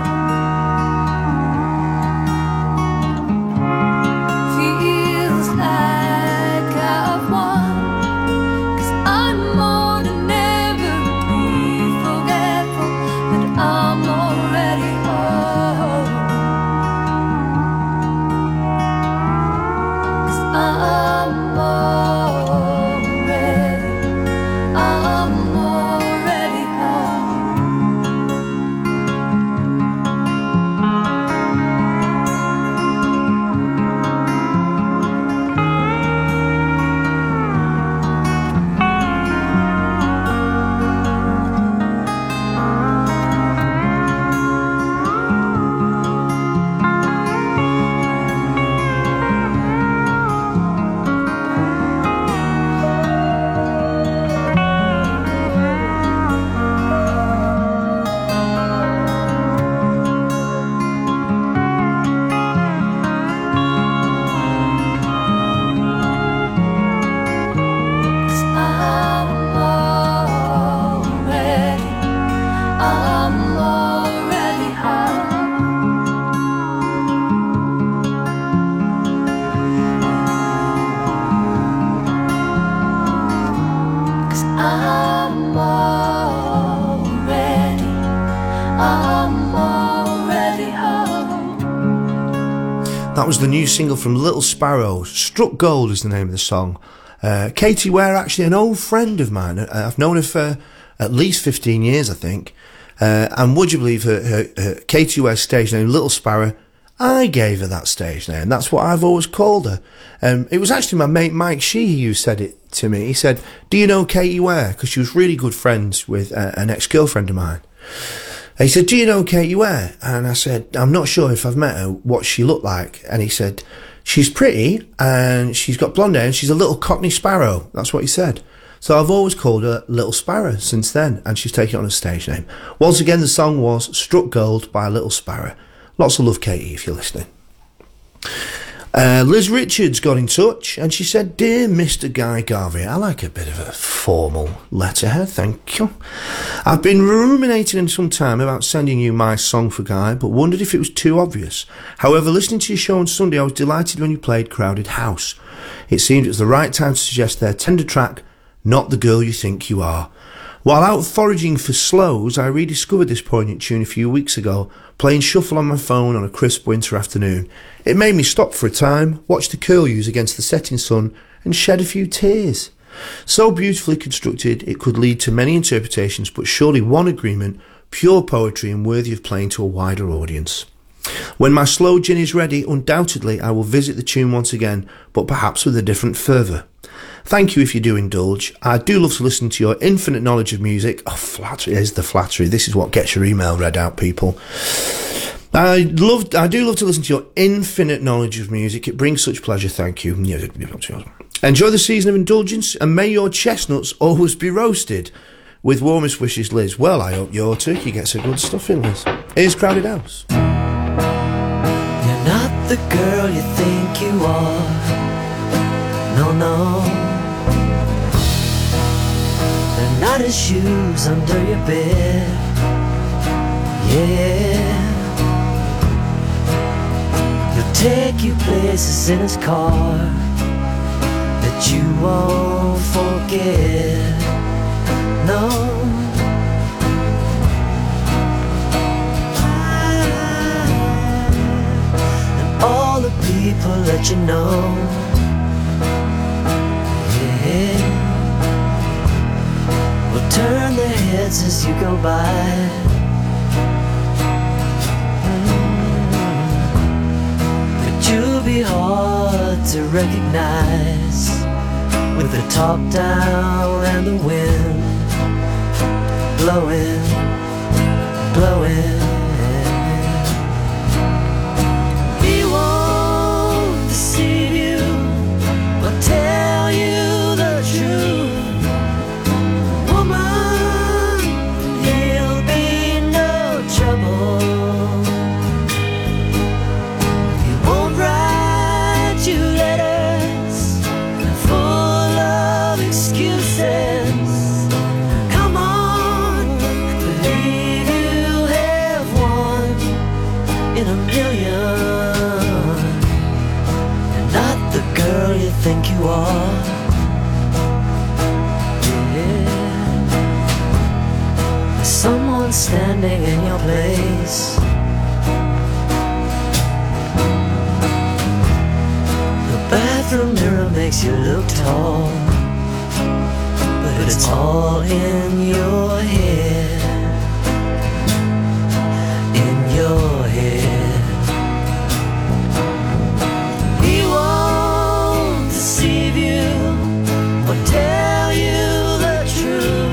Feels like I've won, 'cause I'm ordinarily forgetful that I'm already home. 'Cause I'm already home. I'm already home. 'Cause I'm already home. That was the new single from Little Sparrow. Struck Gold is the name of the song. Katie Ware, actually an old friend of mine. I've known her for at least 15 years, I think. And would you believe her Katie Ware's stage name, Little Sparrow, I gave her that stage name. That's what I've always called her. It was actually my mate Mike Sheehy who said it to me. He said, do you know Katie Ware? Because she was really good friends with an ex-girlfriend of mine. He said, do you know Katie Ware? And I said, I'm not sure if I've met her, what she looked like. And he said, she's pretty and she's got blonde hair and she's a little Cockney sparrow. That's what he said. So I've always called her Little Sparrow since then, and she's taken it on a stage name. Once again, the song was Struck Gold by Little Sparrow. Lots of love, Katie, if you're listening. Liz Richards got in touch and she said, "Dear Mr. Guy Garvey," I like a bit of a formal letterhead, thank you. "I've been ruminating in some time about sending you my song for Guy, but wondered if it was too obvious. However, listening to your show on Sunday, I was delighted when you played Crowded House. It seemed it was the right time to suggest their tender track, Not the Girl You Think You Are. While out foraging for slows, I rediscovered this poignant tune a few weeks ago, playing shuffle on my phone on a crisp winter afternoon. It made me stop for a time, watch the curlews against the setting sun, and shed a few tears. So beautifully constructed, it could lead to many interpretations, but surely one agreement, pure poetry and worthy of playing to a wider audience. When my slow gin is ready, undoubtedly I will visit the tune once again, but perhaps with a different fervour. Thank you if you do indulge. I do love to listen to your infinite knowledge of music." Oh, flattery is the flattery. This is what gets your email read out, people. I do love to listen to your infinite knowledge of music. It brings such pleasure. Thank you. Enjoy the season of indulgence, and may your chestnuts always be roasted. With warmest wishes, Liz. Well, I hope your turkey gets a good stuffing, Liz. Here's Crowded House. You're not the girl you think you are. No, no. They're not his shoes under your bed. Yeah. He'll take you places in his car that you won't forget. No. And all the people that you know. Will turn their heads as you go by. But you'll be hard to recognize with the top down and the wind blowing, blowing. He won't deceive you or tell you the truth. Woman, he'll be no trouble. He won't write you letters full of excuses. Come on, believe you have one in a million. You're not the girl you think you are. Someone standing in your place. The bathroom mirror makes you look tall, but it's all in your head. In your head. He won't deceive you or tell you the truth.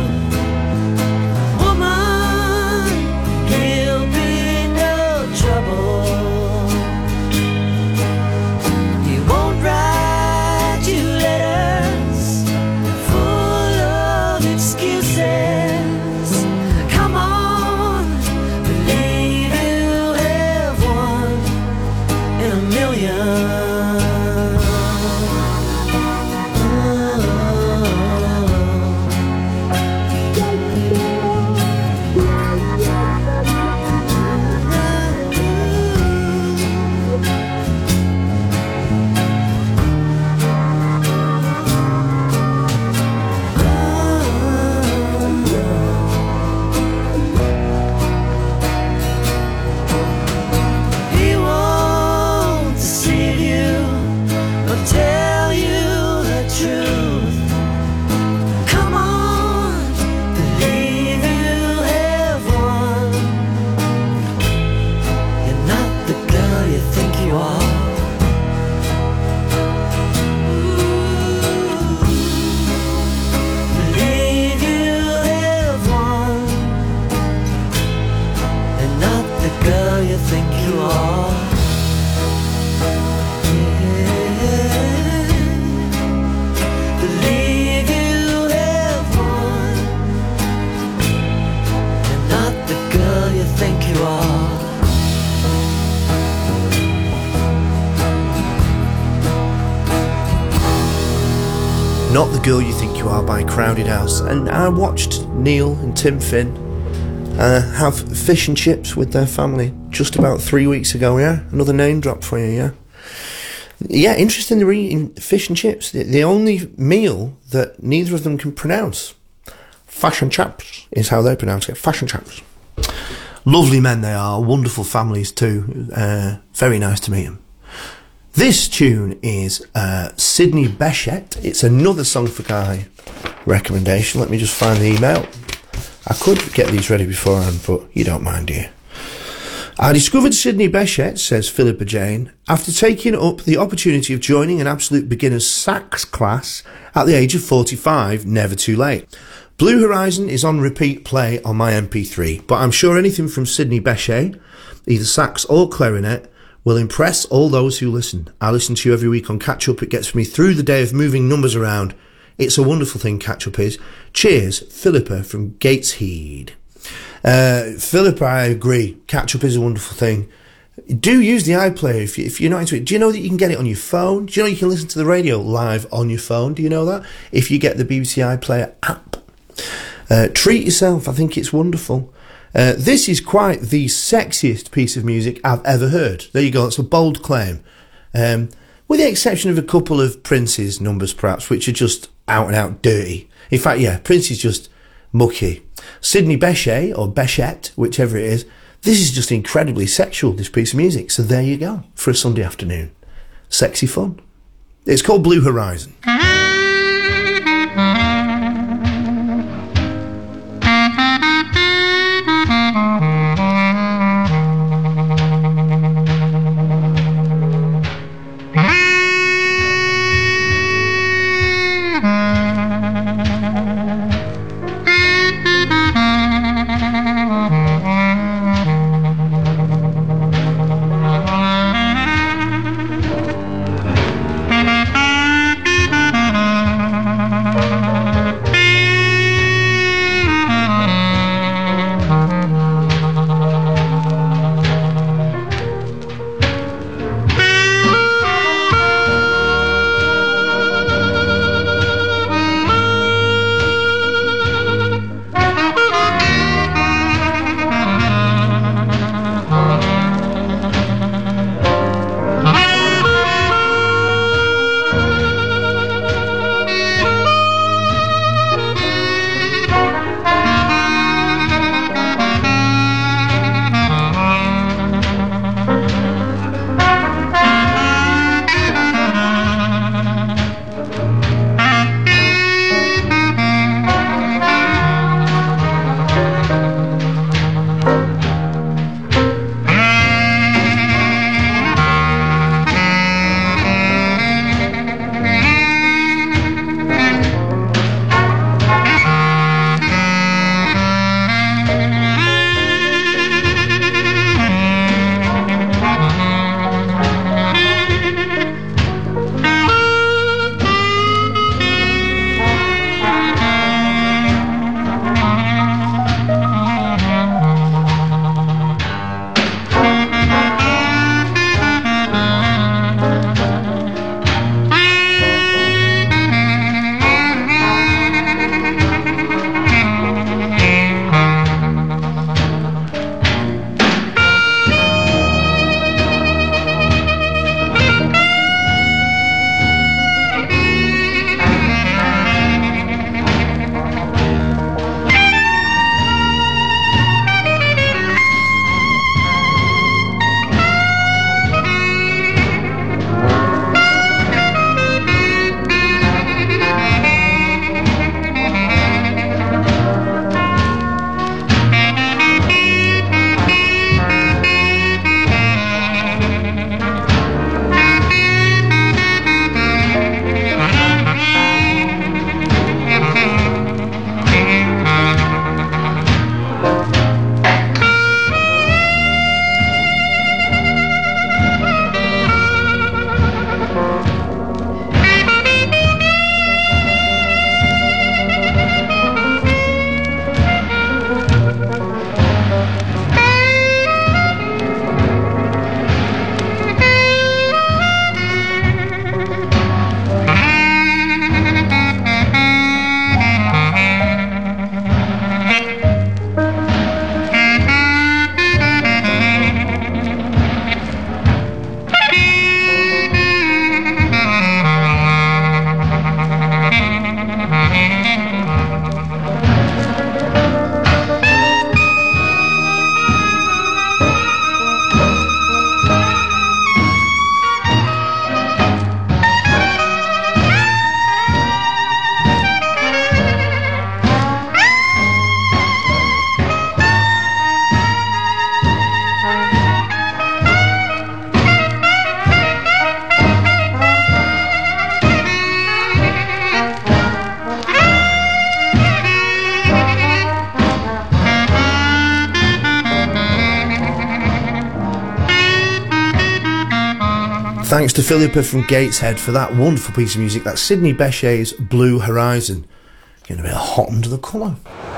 Not the Girl You Think You Are by Crowded House. And I watched Neil and Tim Finn have fish and chips with their family just about 3 weeks ago, yeah? Another name drop for you, yeah? Yeah, interesting, they're eating fish and chips. The only meal that neither of them can pronounce. Fish and chips is how they pronounce it. Fish and chips. Lovely men they are, wonderful families too. Very nice to meet them. This tune is Sidney Bechet. It's another Song for Guy recommendation. Let me just find the email. I could get these ready beforehand, but you don't mind, do you? I discovered Sidney Bechet, says Philippa Jane, after taking up the opportunity of joining an absolute beginner's sax class at the age of 45, never too late. Blue Horizon is on repeat play on my MP3, but I'm sure anything from Sidney Bechet, either sax or clarinet, will impress all those who listen. I listen to you every week on Catch Up. It gets me through the day of moving numbers around. It's a wonderful thing, Catch Up is. Cheers, Philippa from Gateshead. Philippa, I agree. Catch Up is a wonderful thing. Do use the iPlayer if you're not into it. Do you know that you can get it on your phone? Do you know you can listen to the radio live on your phone? Do you know that? If you get the BBC iPlayer app. Treat yourself. I think it's wonderful. This is quite the sexiest piece of music I've ever heard. There you go. It's a bold claim. With the exception of a couple of Prince's numbers, perhaps, which are just out and out dirty. In fact, yeah, Prince is just mucky. Sidney Bechet, or Bechet, whichever it is, this is just incredibly sexual, this piece of music. So there you go, for a Sunday afternoon. Sexy fun. It's called Blue Horizon. thanks to Philippa from Gateshead for that wonderful piece of music. That's Sidney Bechet's Blue Horizon. Getting a bit hot under the collar.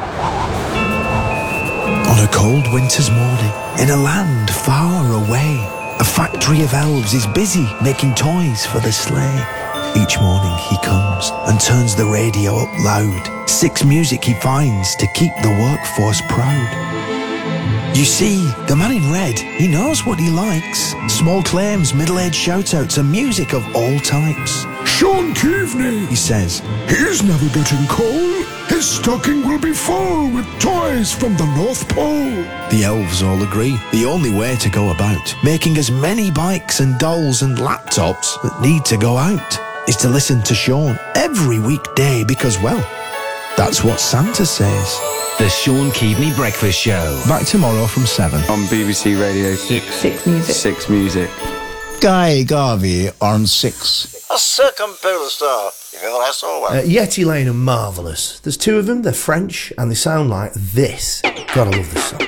On a cold winter's morning, in a land far away, a factory of elves is busy making toys for the sleigh. Each morning he comes and turns the radio up loud. 6 music he finds to keep the workforce proud. You see, the man in red, he knows what he likes. Small claims, middle-aged shout-outs and music of all types. Sean Keaveney, he says, he's never getting cold. His stocking will be full with toys from the North Pole. The elves all agree, the only way to go about making as many bikes and dolls and laptops that need to go out is to listen to Sean every weekday because, well, that's what Santa says. The Sean Keaveney Breakfast Show. Back tomorrow from 7. On BBC Radio 6. 6 Music. 6 Music. Guy Garvey on 6. A circumpolar star, if ever I saw one. Yeti Lane are marvellous. There's 2 of them, they're French, and they sound like this. Gotta love this song.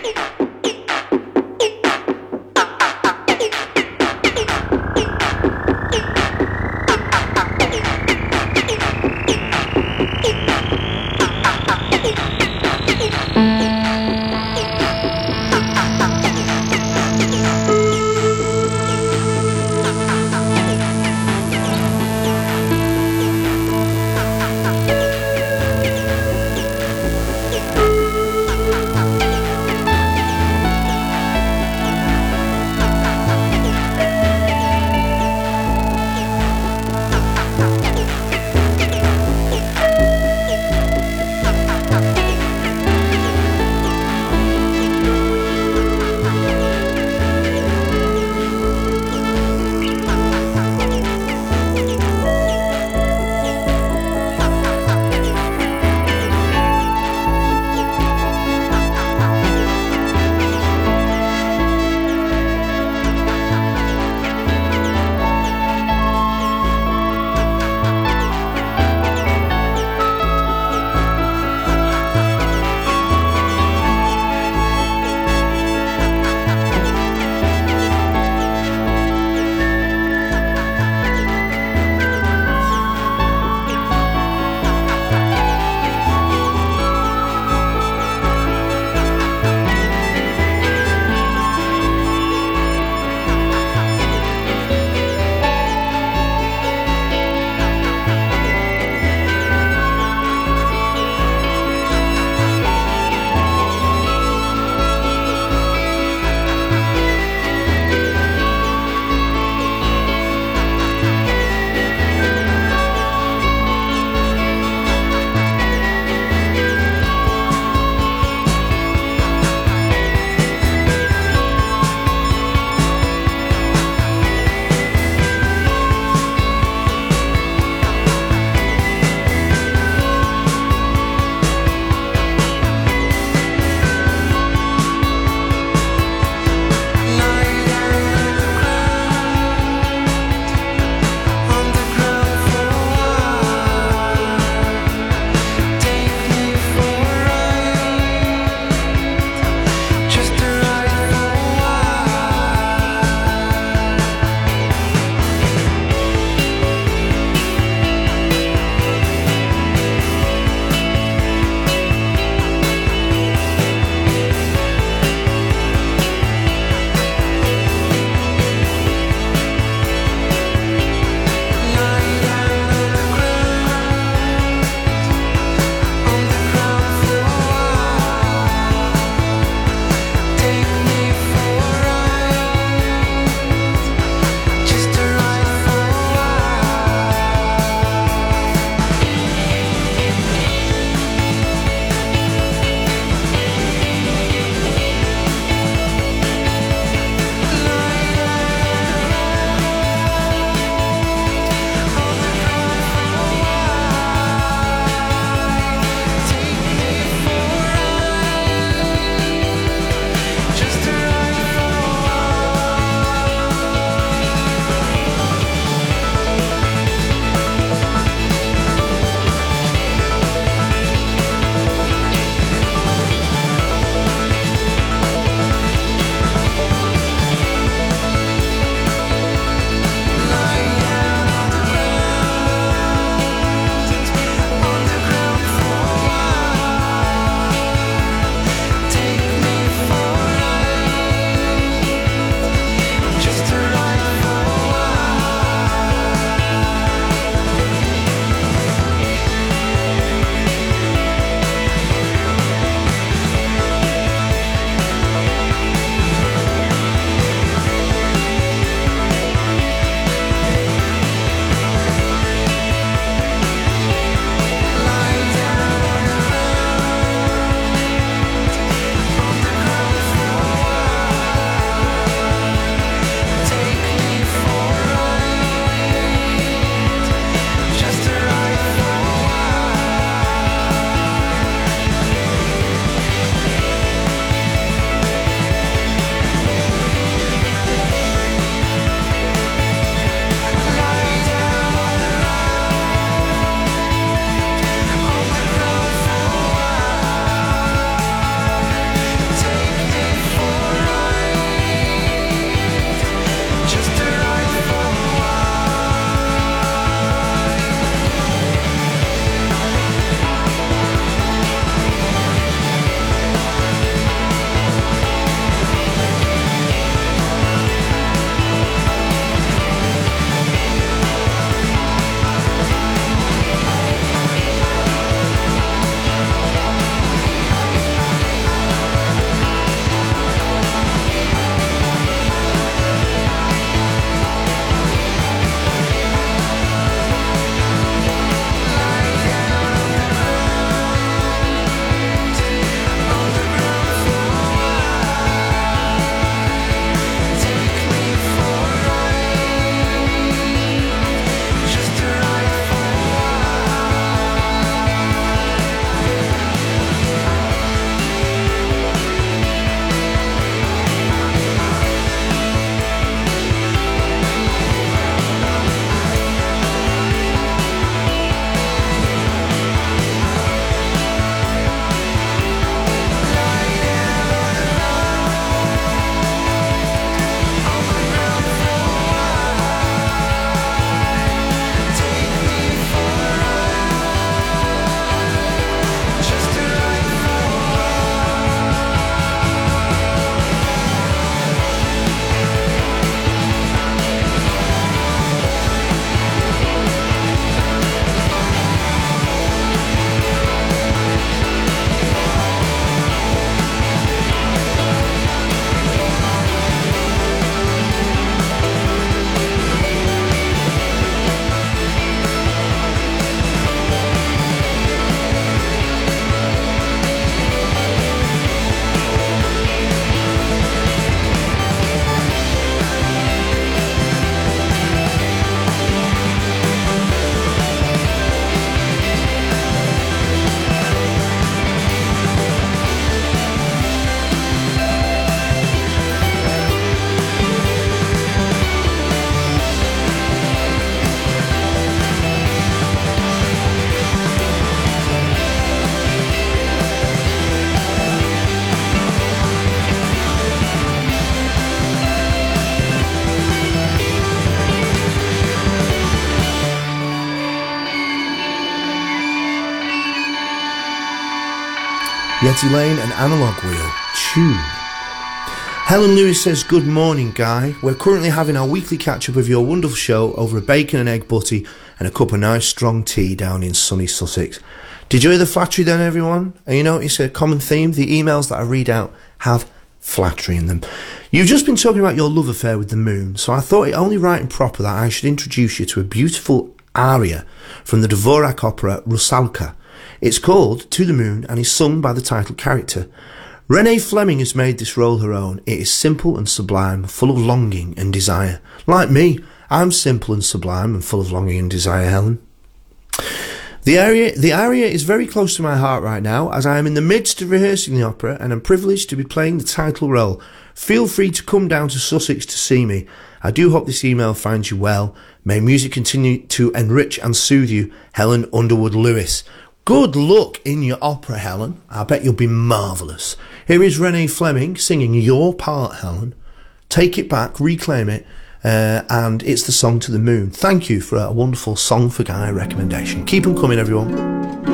Yeti Lane and Analog Wheel. Tune. Helen Lewis says, good morning, Guy. We're currently having our weekly catch-up of your wonderful show over a bacon and egg butty and a cup of nice strong tea down in sunny Sussex. Did you hear the flattery then, everyone? And you notice a common theme? The emails that I read out have flattery in them. You've just been talking about your love affair with the moon, so I thought it only right and proper that I should introduce you to a beautiful aria from the Dvorak opera Rusalka. It's called To the Moon and is sung by the title character. Renee Fleming has made this role her own. It is simple and sublime, full of longing and desire. Like me, I'm simple and sublime and full of longing and desire, Helen. The aria is very close to my heart right now, as I am in the midst of rehearsing the opera and am privileged to be playing the title role. Feel free to come down to Sussex to see me. I do hope this email finds you well. May music continue to enrich and soothe you, Helen Underwood Lewis. Good luck in your opera, Helen. I bet you'll be marvellous. Here is Renee Fleming singing your part, Helen. Take it back, reclaim it, and it's the song To the Moon. Thank you for a wonderful Song for Guy recommendation. Keep them coming, everyone.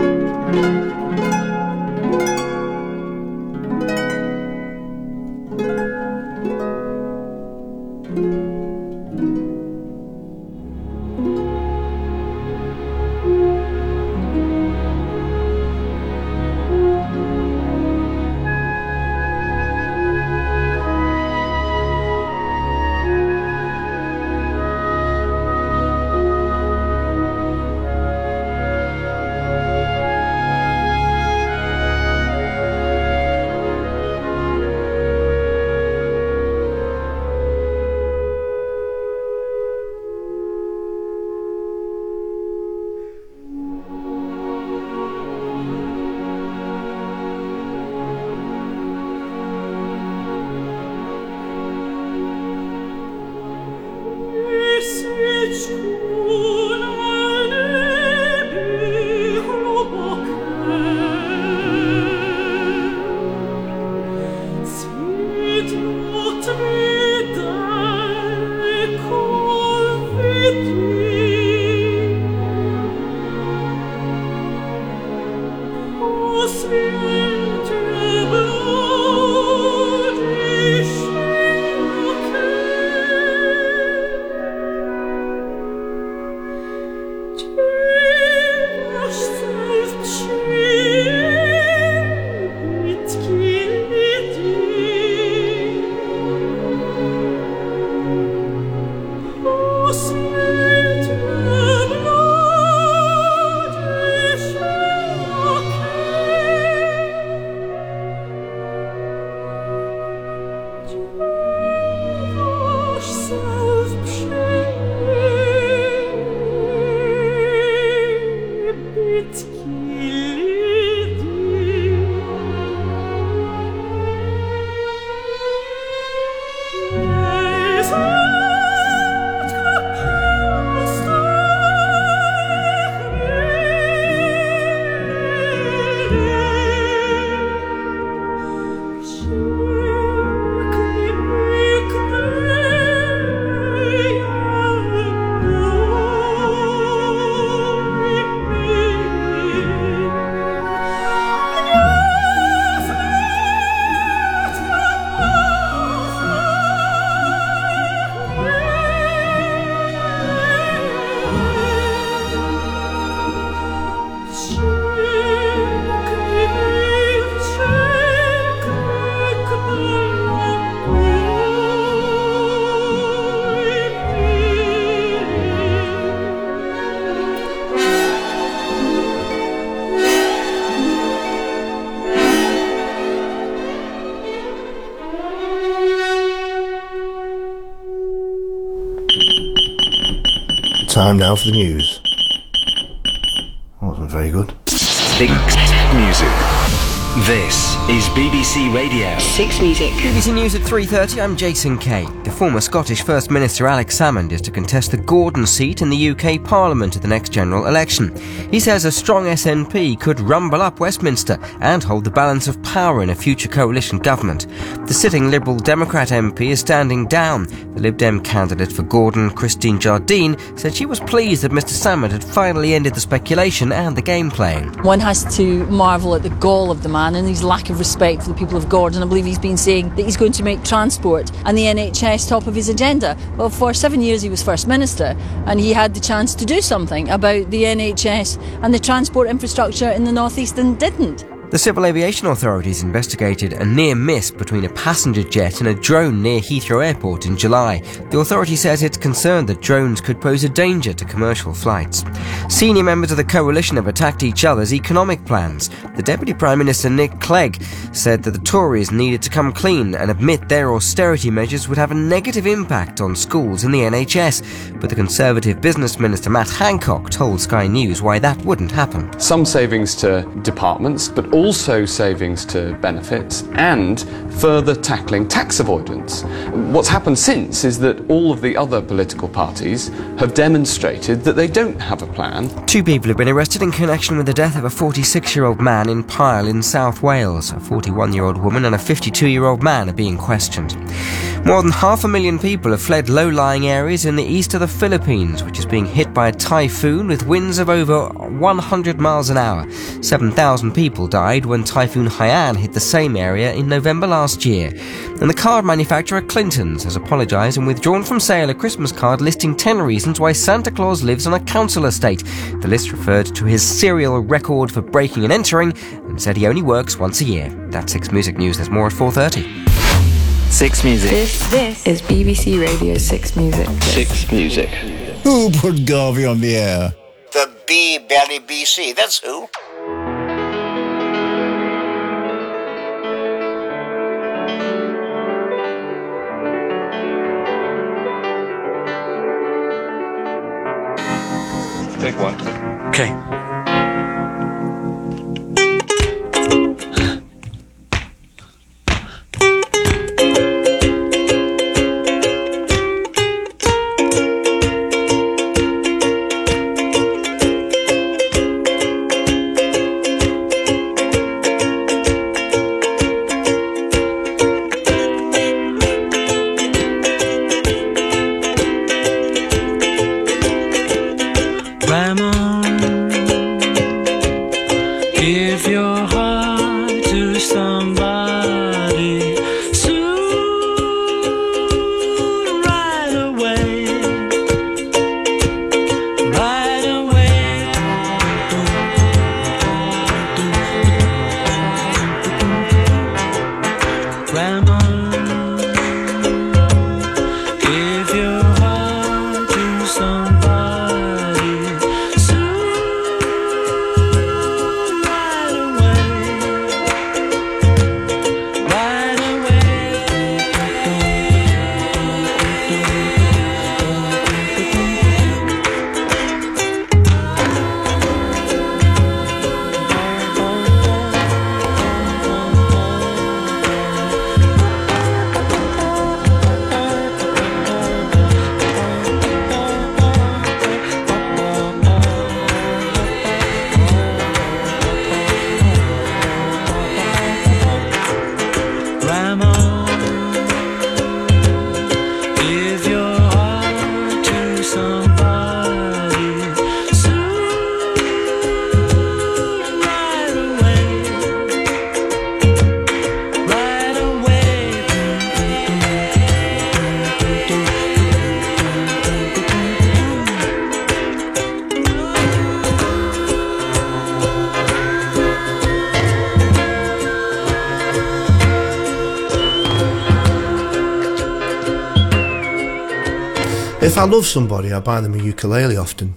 Time now for the news. That wasn't very good. Six Music. This is BBC Radio 6 Music. BBC News at 3:30. I'm Jason Kay. The former Scottish First Minister Alex Salmond is to contest the Gordon seat in the UK Parliament at the next general election. He says a strong SNP could rumble up Westminster and hold the balance of power in a future coalition government. The sitting Liberal Democrat MP is standing down. The Lib Dem candidate for Gordon, Christine Jardine, said she was pleased that Mr Salmond had finally ended the speculation and the game playing. One has to marvel at the gall of the man plan and his lack of respect for the people of Gordon. I believe he's been saying that he's going to make transport and the NHS top of his agenda. Well, for 7 years he was First Minister and he had the chance to do something about the NHS and the transport infrastructure in the North East and didn't. The Civil Aviation Authorities investigated a near miss between a passenger jet and a drone near Heathrow Airport in July. The authority says it's concerned that drones could pose a danger to commercial flights. Senior members of the coalition have attacked each other's economic plans. The Deputy Prime Minister Nick Clegg said that the Tories needed to come clean and admit their austerity measures would have a negative impact on schools and the NHS. But the Conservative Business Minister Matt Hancock told Sky News why that wouldn't happen. Some savings to departments, but also savings to benefits and further tackling tax avoidance. What's happened since is that all of the other political parties have demonstrated that they don't have a plan. 2 people have been arrested in connection with the death of a 46-year-old man in Pyle in South Wales. A 41-year-old woman and a 52-year-old man are being questioned. More than 500,000 people have fled low-lying areas in the east of the Philippines, which is being hit by a typhoon with winds of over 100 miles an hour. 7,000 people died when Typhoon Haiyan hit the same area in November last year. And the card manufacturer Clinton's has apologised and withdrawn from sale a Christmas card listing 10 reasons why Santa Claus lives on a council estate. The list referred to his serial record for breaking and entering and said he only works once a year. That's 6 Music News. There's more at 4:30. 6 Music. This is BBC Radio 6 Music. 6 Music. Who put Garvey on the air? The B-Belly BC, that's who. Take one. Okay. If I love somebody, I buy them a ukulele often.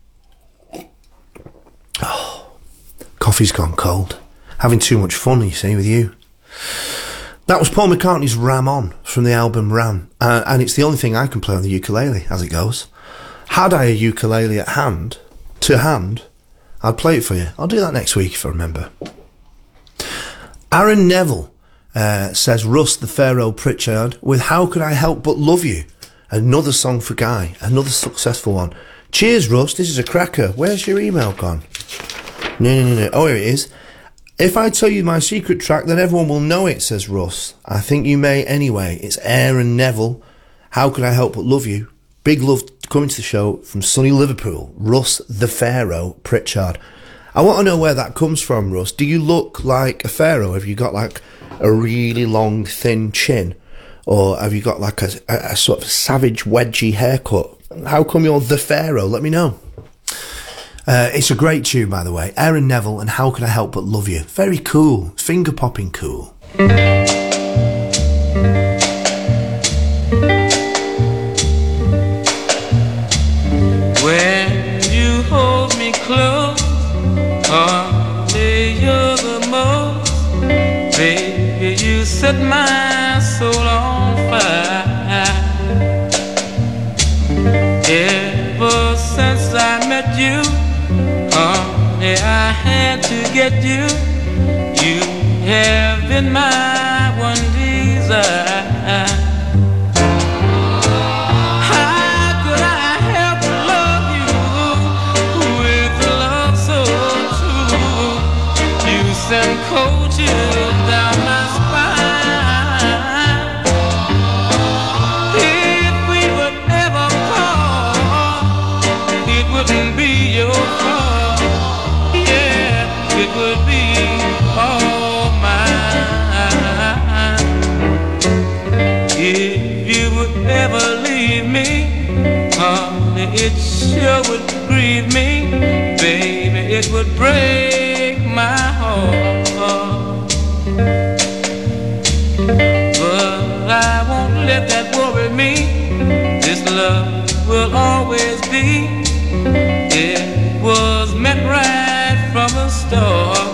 Oh, coffee's gone cold. Having too much fun, you see, with you. That was Paul McCartney's Ram On from the album Ram, and it's the only thing I can play on the ukulele, as it goes. Had I a ukulele at hand, I'd play it for you. I'll do that next week if I remember. Aaron Neville says Russ the Pharaoh Pritchard with How Could I Help But Love You? Another song for Guy, another successful one. Cheers, Russ, this is a cracker. Where's your email gone? No. Oh, here it is. If I tell you my secret track, then everyone will know it, says Russ. I think you may anyway. It's Aaron Neville. How Could I Help But Love You? Big love coming to the show from sunny Liverpool. Russ the Pharaoh Pritchard. I want to know where that comes from, Russ. Do you look like a pharaoh? Have you got like a really long, thin chin? Or have you got like a sort of savage, wedgy haircut? How come you're the pharaoh? Let me know. It's a great tune, by the way. Aaron Neville and How Could I Help But Love You. Very cool. Finger-popping cool. When you hold me close, honey, you're the most. Baby, you set my soul on fire. Ever since I met you, honey, I had to get you. You have been my one desire. How could I help but love you with love so true? You send cold chills down my spine. If we would ever part, it wouldn't be your fault. Yeah, it would be all mine. If you would ever leave me, honey, it sure would grieve me. Baby, it would break my heart. But I won't let that worry me. This love will always be. It was meant right from the start.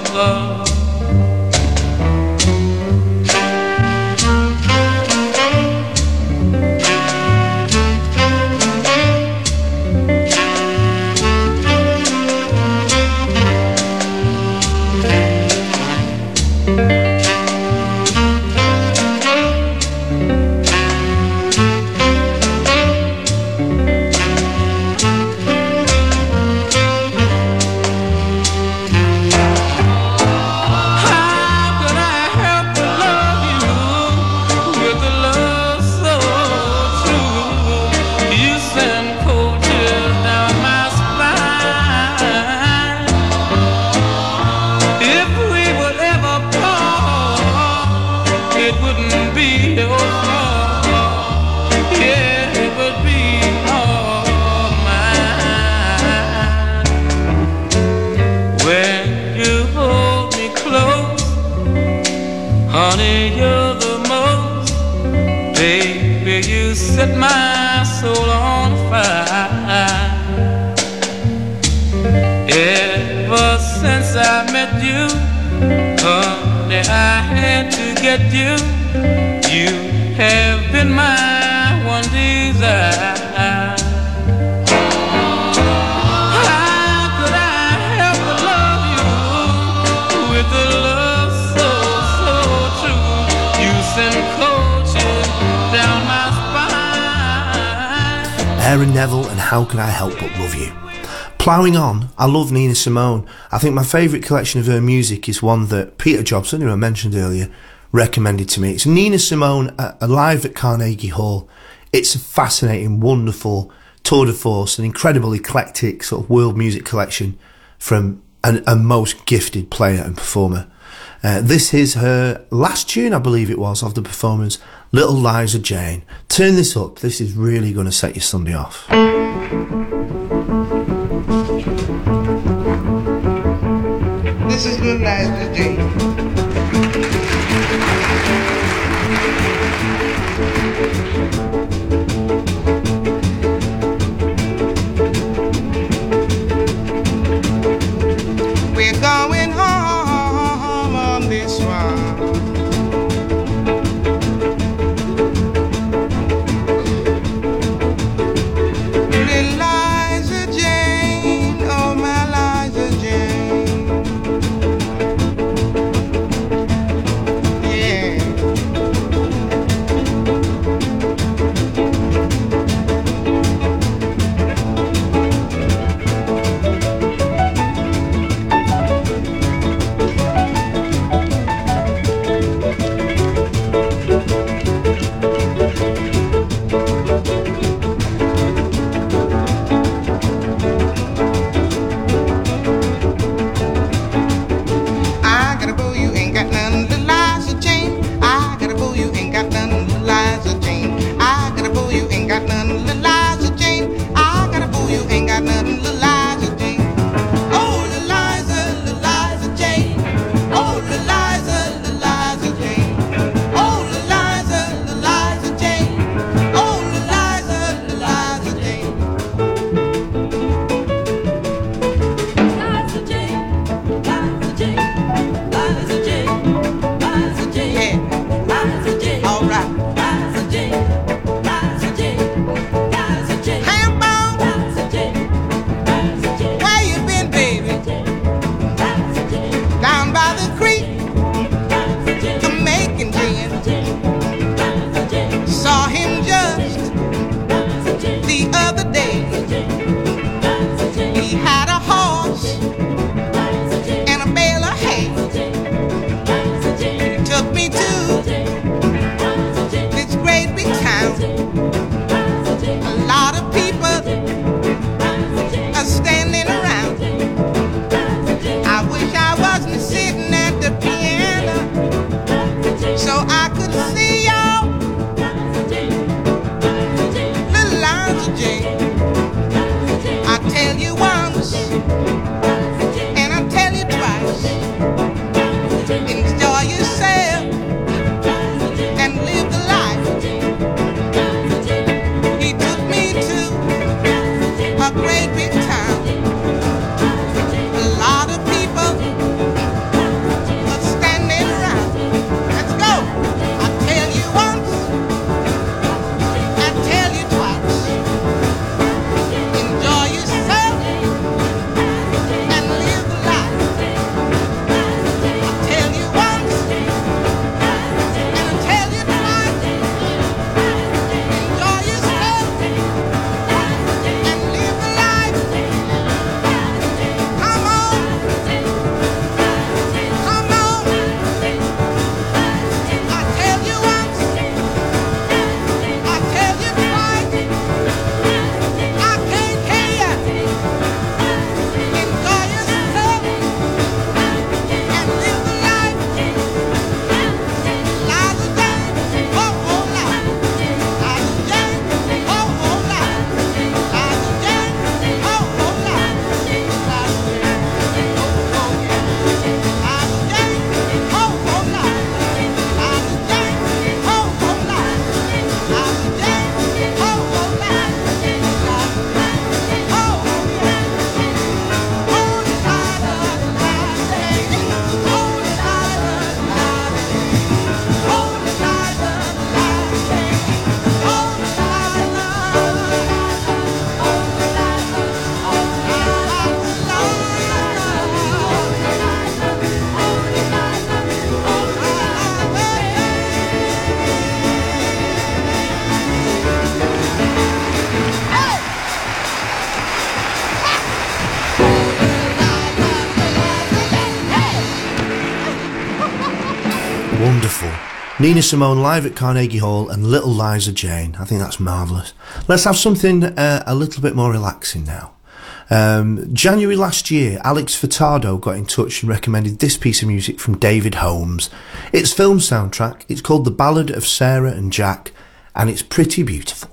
Set my soul on fire. Ever since I met you, honey, I had to get you. You have been my one desire. How could I help but love you with a love so, so true? You send cold chills down my Aaron Neville and How Can I Help But Love You. Ploughing on, I love Nina Simone. I think my favourite collection of her music is one that Peter Jobson, who I mentioned earlier, recommended to me. It's Nina Simone live at Carnegie Hall. It's a fascinating, wonderful tour de force, an incredible eclectic sort of world music collection from a most gifted player and performer. This is her last tune, I believe it was, of the performance, Little Liza Jane. Turn this up. This is really going to set your Sunday off. This is Little Liza Jane. We're going home on this one. Little Liza Jane, oh my Liza Jane. Yeah. Nina Simone live at Carnegie Hall and Little Liza Jane. I think that's marvellous. Let's have something a little bit more relaxing now. January last year, Alex Furtado got in touch and recommended this piece of music from David Holmes. It's film soundtrack. It's called The Ballad of Sarah and Jack, and it's pretty beautiful.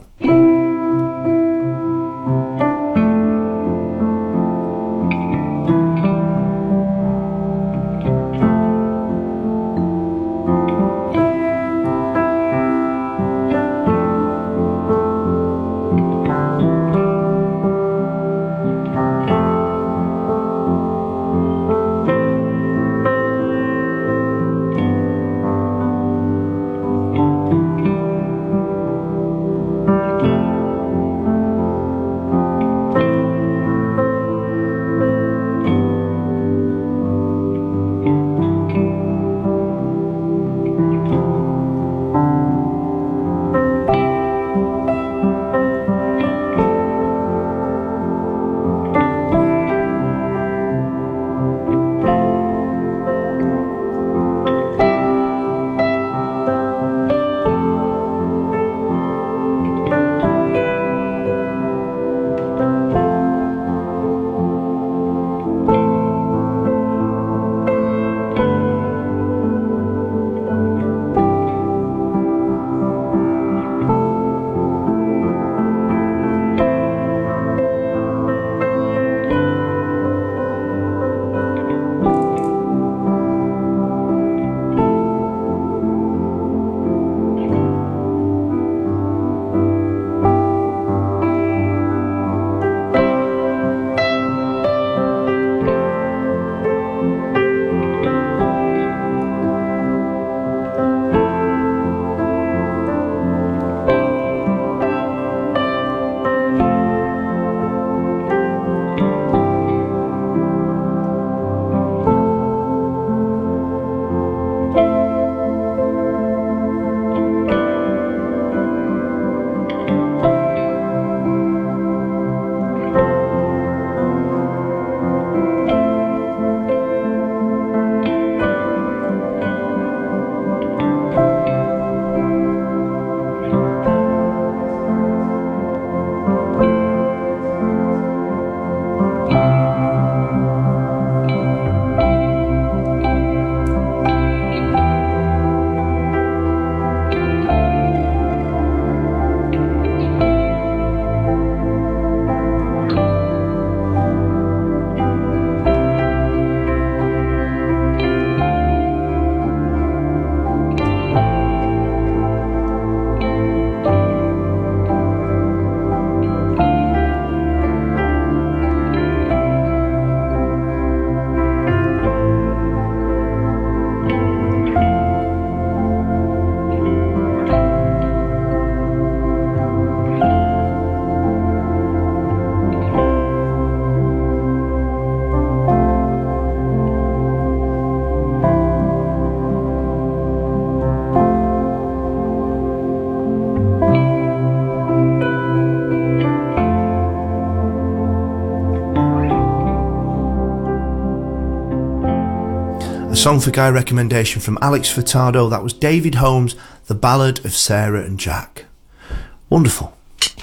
Song for Guy recommendation from Alex Furtado. That was David Holmes, The Ballad of Sarah and Jack. Wonderful.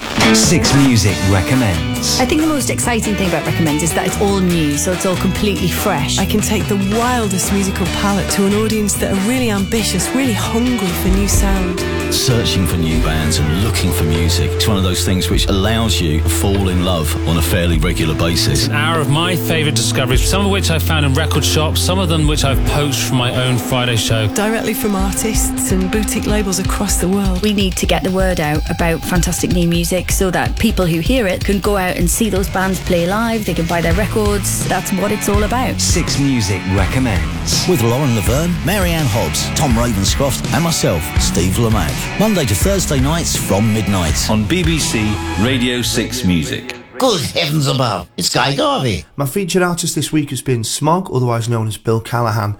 Six Music recommends. I think the most exciting thing about Recommends is that it's all new, so it's all completely fresh. I can take the wildest musical palette to an audience that are really ambitious, really hungry for new sound. Searching for new bands and looking for music. It's one of those things which allows you to fall in love on a fairly regular basis. It's an hour of my favourite discoveries, some of which I found in record shops, some of them which I've poached from my own Friday show. Directly from artists and boutique labels across the world. We need to get the word out about fantastic new music so that people who hear it can go out and see those bands play live, they can buy their records. That's what it's all about. Six Music recommends. With Lauren Laverne, Marianne Hobbs, Tom Ravenscroft and myself, Steve Lamack. Monday to Thursday nights from midnight. On BBC Radio 6 Music. Good heavens above, it's Guy Garvey. My featured artist this week has been Smog, otherwise known as Bill Callahan.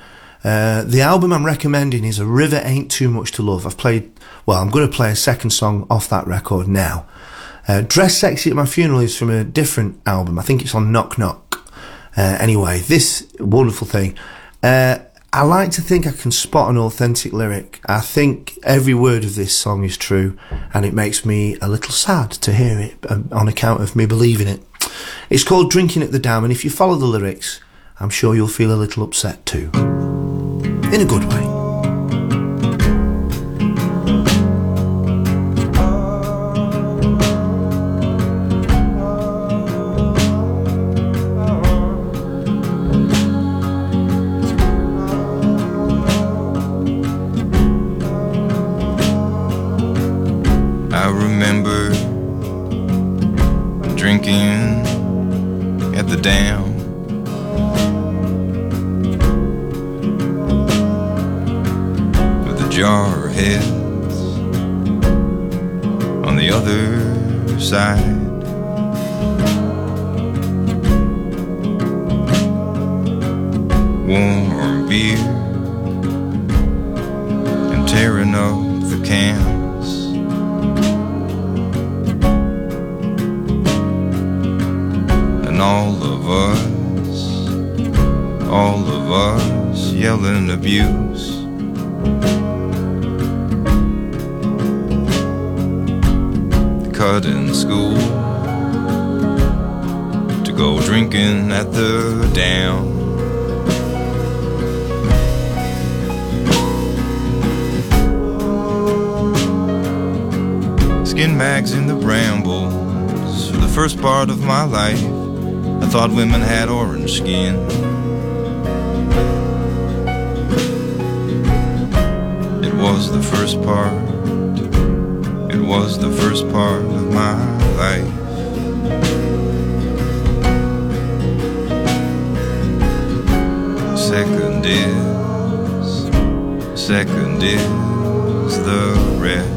The album I'm recommending is A River Ain't Too Much to Love. I'm going to play a second song off that record now. Dress Sexy at My Funeral is from a different album. I think it's on Knock Knock. Anyway, this wonderful thing. I like to think I can spot an authentic lyric. I think every word of this song is true, and it makes me a little sad to hear it on account of me believing it. It's called Drinking at the Dam, and if you follow the lyrics, I'm sure you'll feel a little upset too. In a good way. Part of my life, I thought women had orange skin. It was the first part. It was the first part of my life. Second is the rest.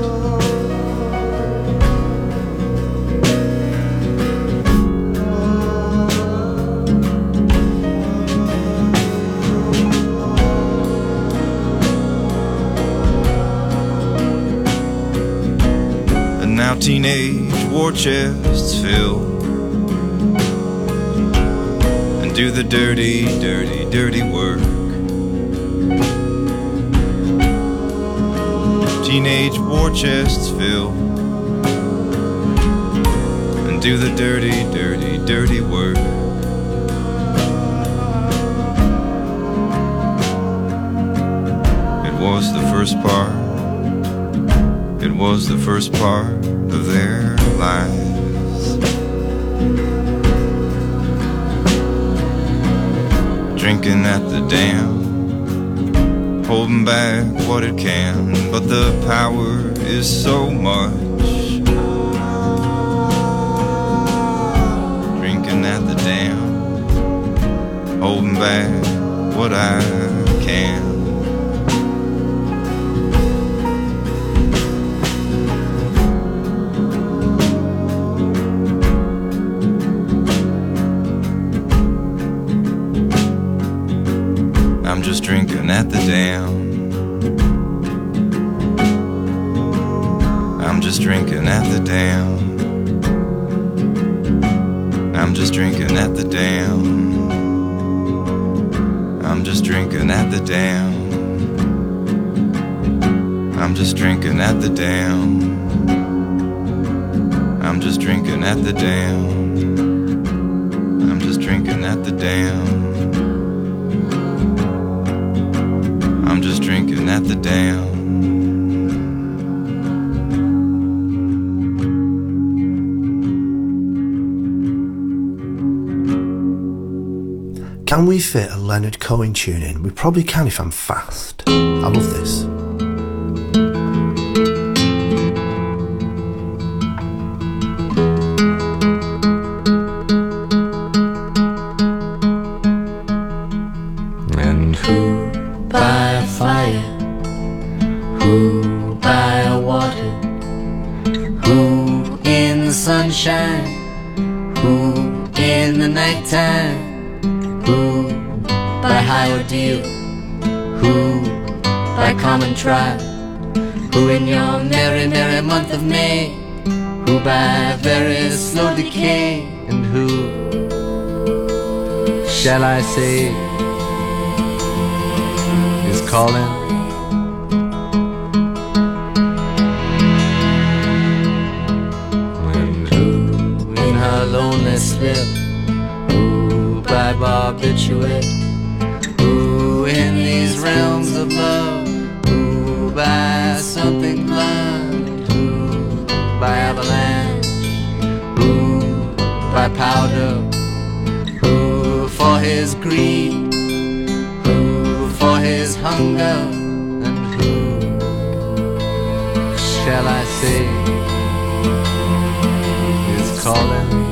Teenage war chests fill and do the dirty, dirty, dirty work. Teenage war chests fill and do the dirty, dirty, dirty work. It was the first part. It was the first part of their lives. Drinking at the dam, holding back what it can, but the power is so much. Drinking at the dam, holding back what I can. I'm just drinking at the dam. I'm just drinking at the dam. I'm just drinking at the dam. I'm just drinking at the dam. I'm just drinking at the dam. I'm just drinking at the dam. I'm just drinking at the dam. I'm just drinking at the dam. Can we fit a Leonard Cohen tune in? We probably can if I'm fast. I love this. And who by a fire, who by a water, who in the sunshine, who in the nighttime, who by high ordeal, who by common trial, who in your merry, merry month of May, who by very slow decay, and who shall I say? calling. And who in her lonely slip, who by barbiturate, who in these realms of love, who by something blunt, who by avalanche, who by powder, who for his greed, who for his hunger, and who shall I say is calling?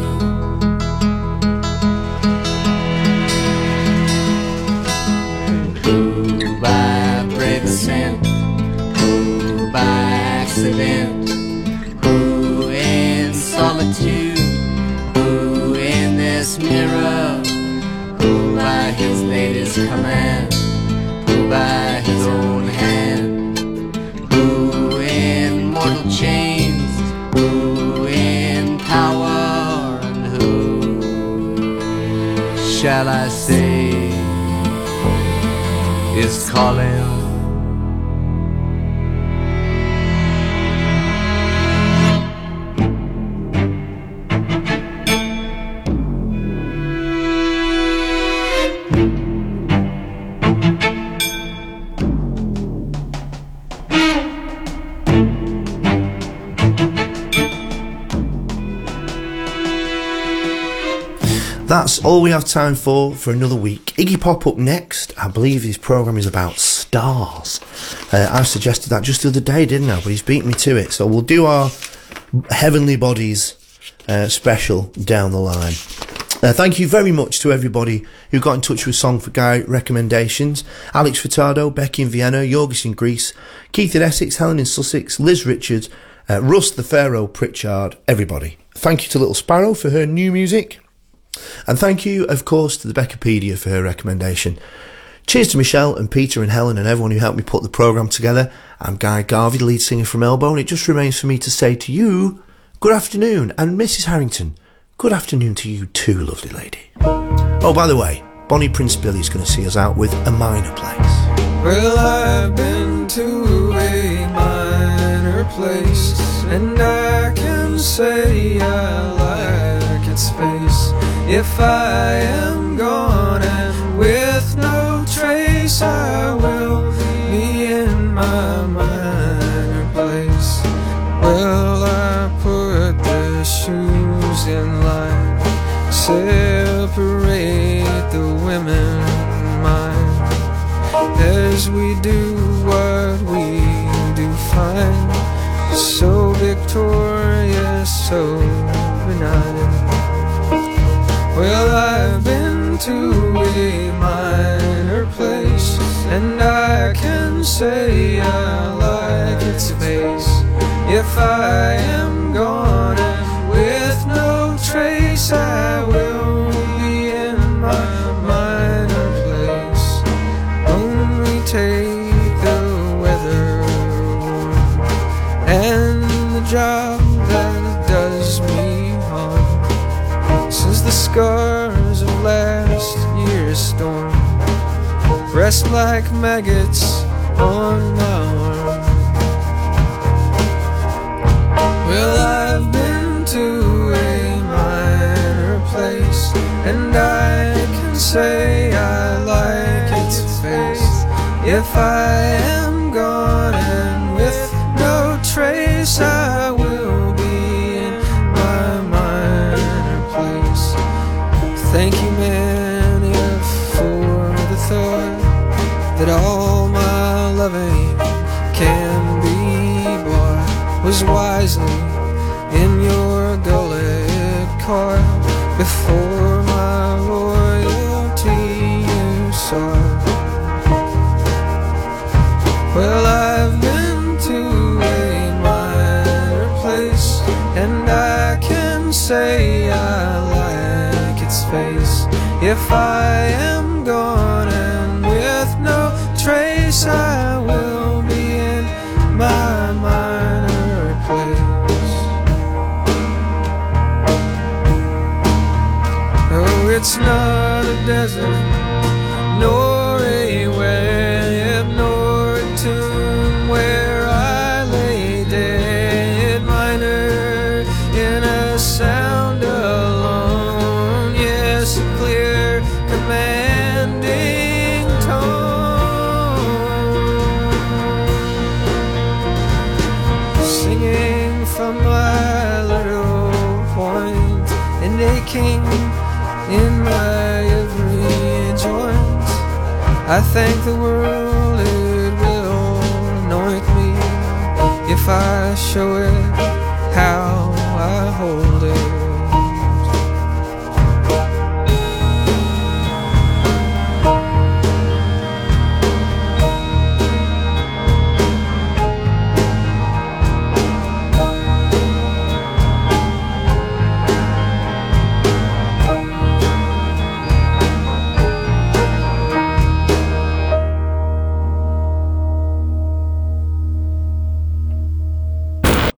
And who by brave ascent, who by accident, who in solitude, who in this mirror, who by his lady's command, who by his own hand, who in mortal chains, who in power, and who shall I say is calling? That's all we have time for another week. Iggy Pop up next. I believe his programme is about stars. I suggested that just the other day, didn't I? But he's beat me to it. So we'll do our Heavenly Bodies special down the line. Thank you very much to everybody who got in touch with Song for Guy recommendations. Alex Furtado, Becky in Vienna, Yorgis in Greece, Keith in Essex, Helen in Sussex, Liz Richards, Russ the Pharaoh Pritchard, everybody. Thank you to Little Sparrow for her new music. And thank you, of course, to the Beccapedia for her recommendation. Cheers to Michelle and Peter and Helen and everyone who helped me put the programme together. I'm Guy Garvey, the lead singer from Elbow, and it just remains for me to say to you, good afternoon, and Mrs. Harrington, good afternoon to you too, lovely lady. Oh, by the way, Bonnie Prince Billy's going to see us out with A Minor Place. Well, I've been to a minor place, and I can say I like its face. If I am gone and with no trace, I will be in my minor place. Well, I put the shoes in line, separate the women mine, as we do what we do fine, so victorious, so benign. Well, I've been to a minor place, and I can say I like its face. If I am gone and with no trace, I will be in my minor place. Only take the weather warm and the job that does me harm, since the scars of last year's storm rest like maggots on my arm. Well, I've been to a minor place, and I can say I like its face. If I am gone and with no trace, I will be in my minor place. Thank you, Manny, for the thought that all my loving can be bought was wisely in your gullet coil. Before my loyalty you saw. Well, I've been to a minor place, and I can say I like its face. If I am gone and with no trace, I will be in my minor place. Oh, it's not a desert, nor a web, nor from my little point and aching in my every joint. I thank the world it will anoint me if I show it how I hold it.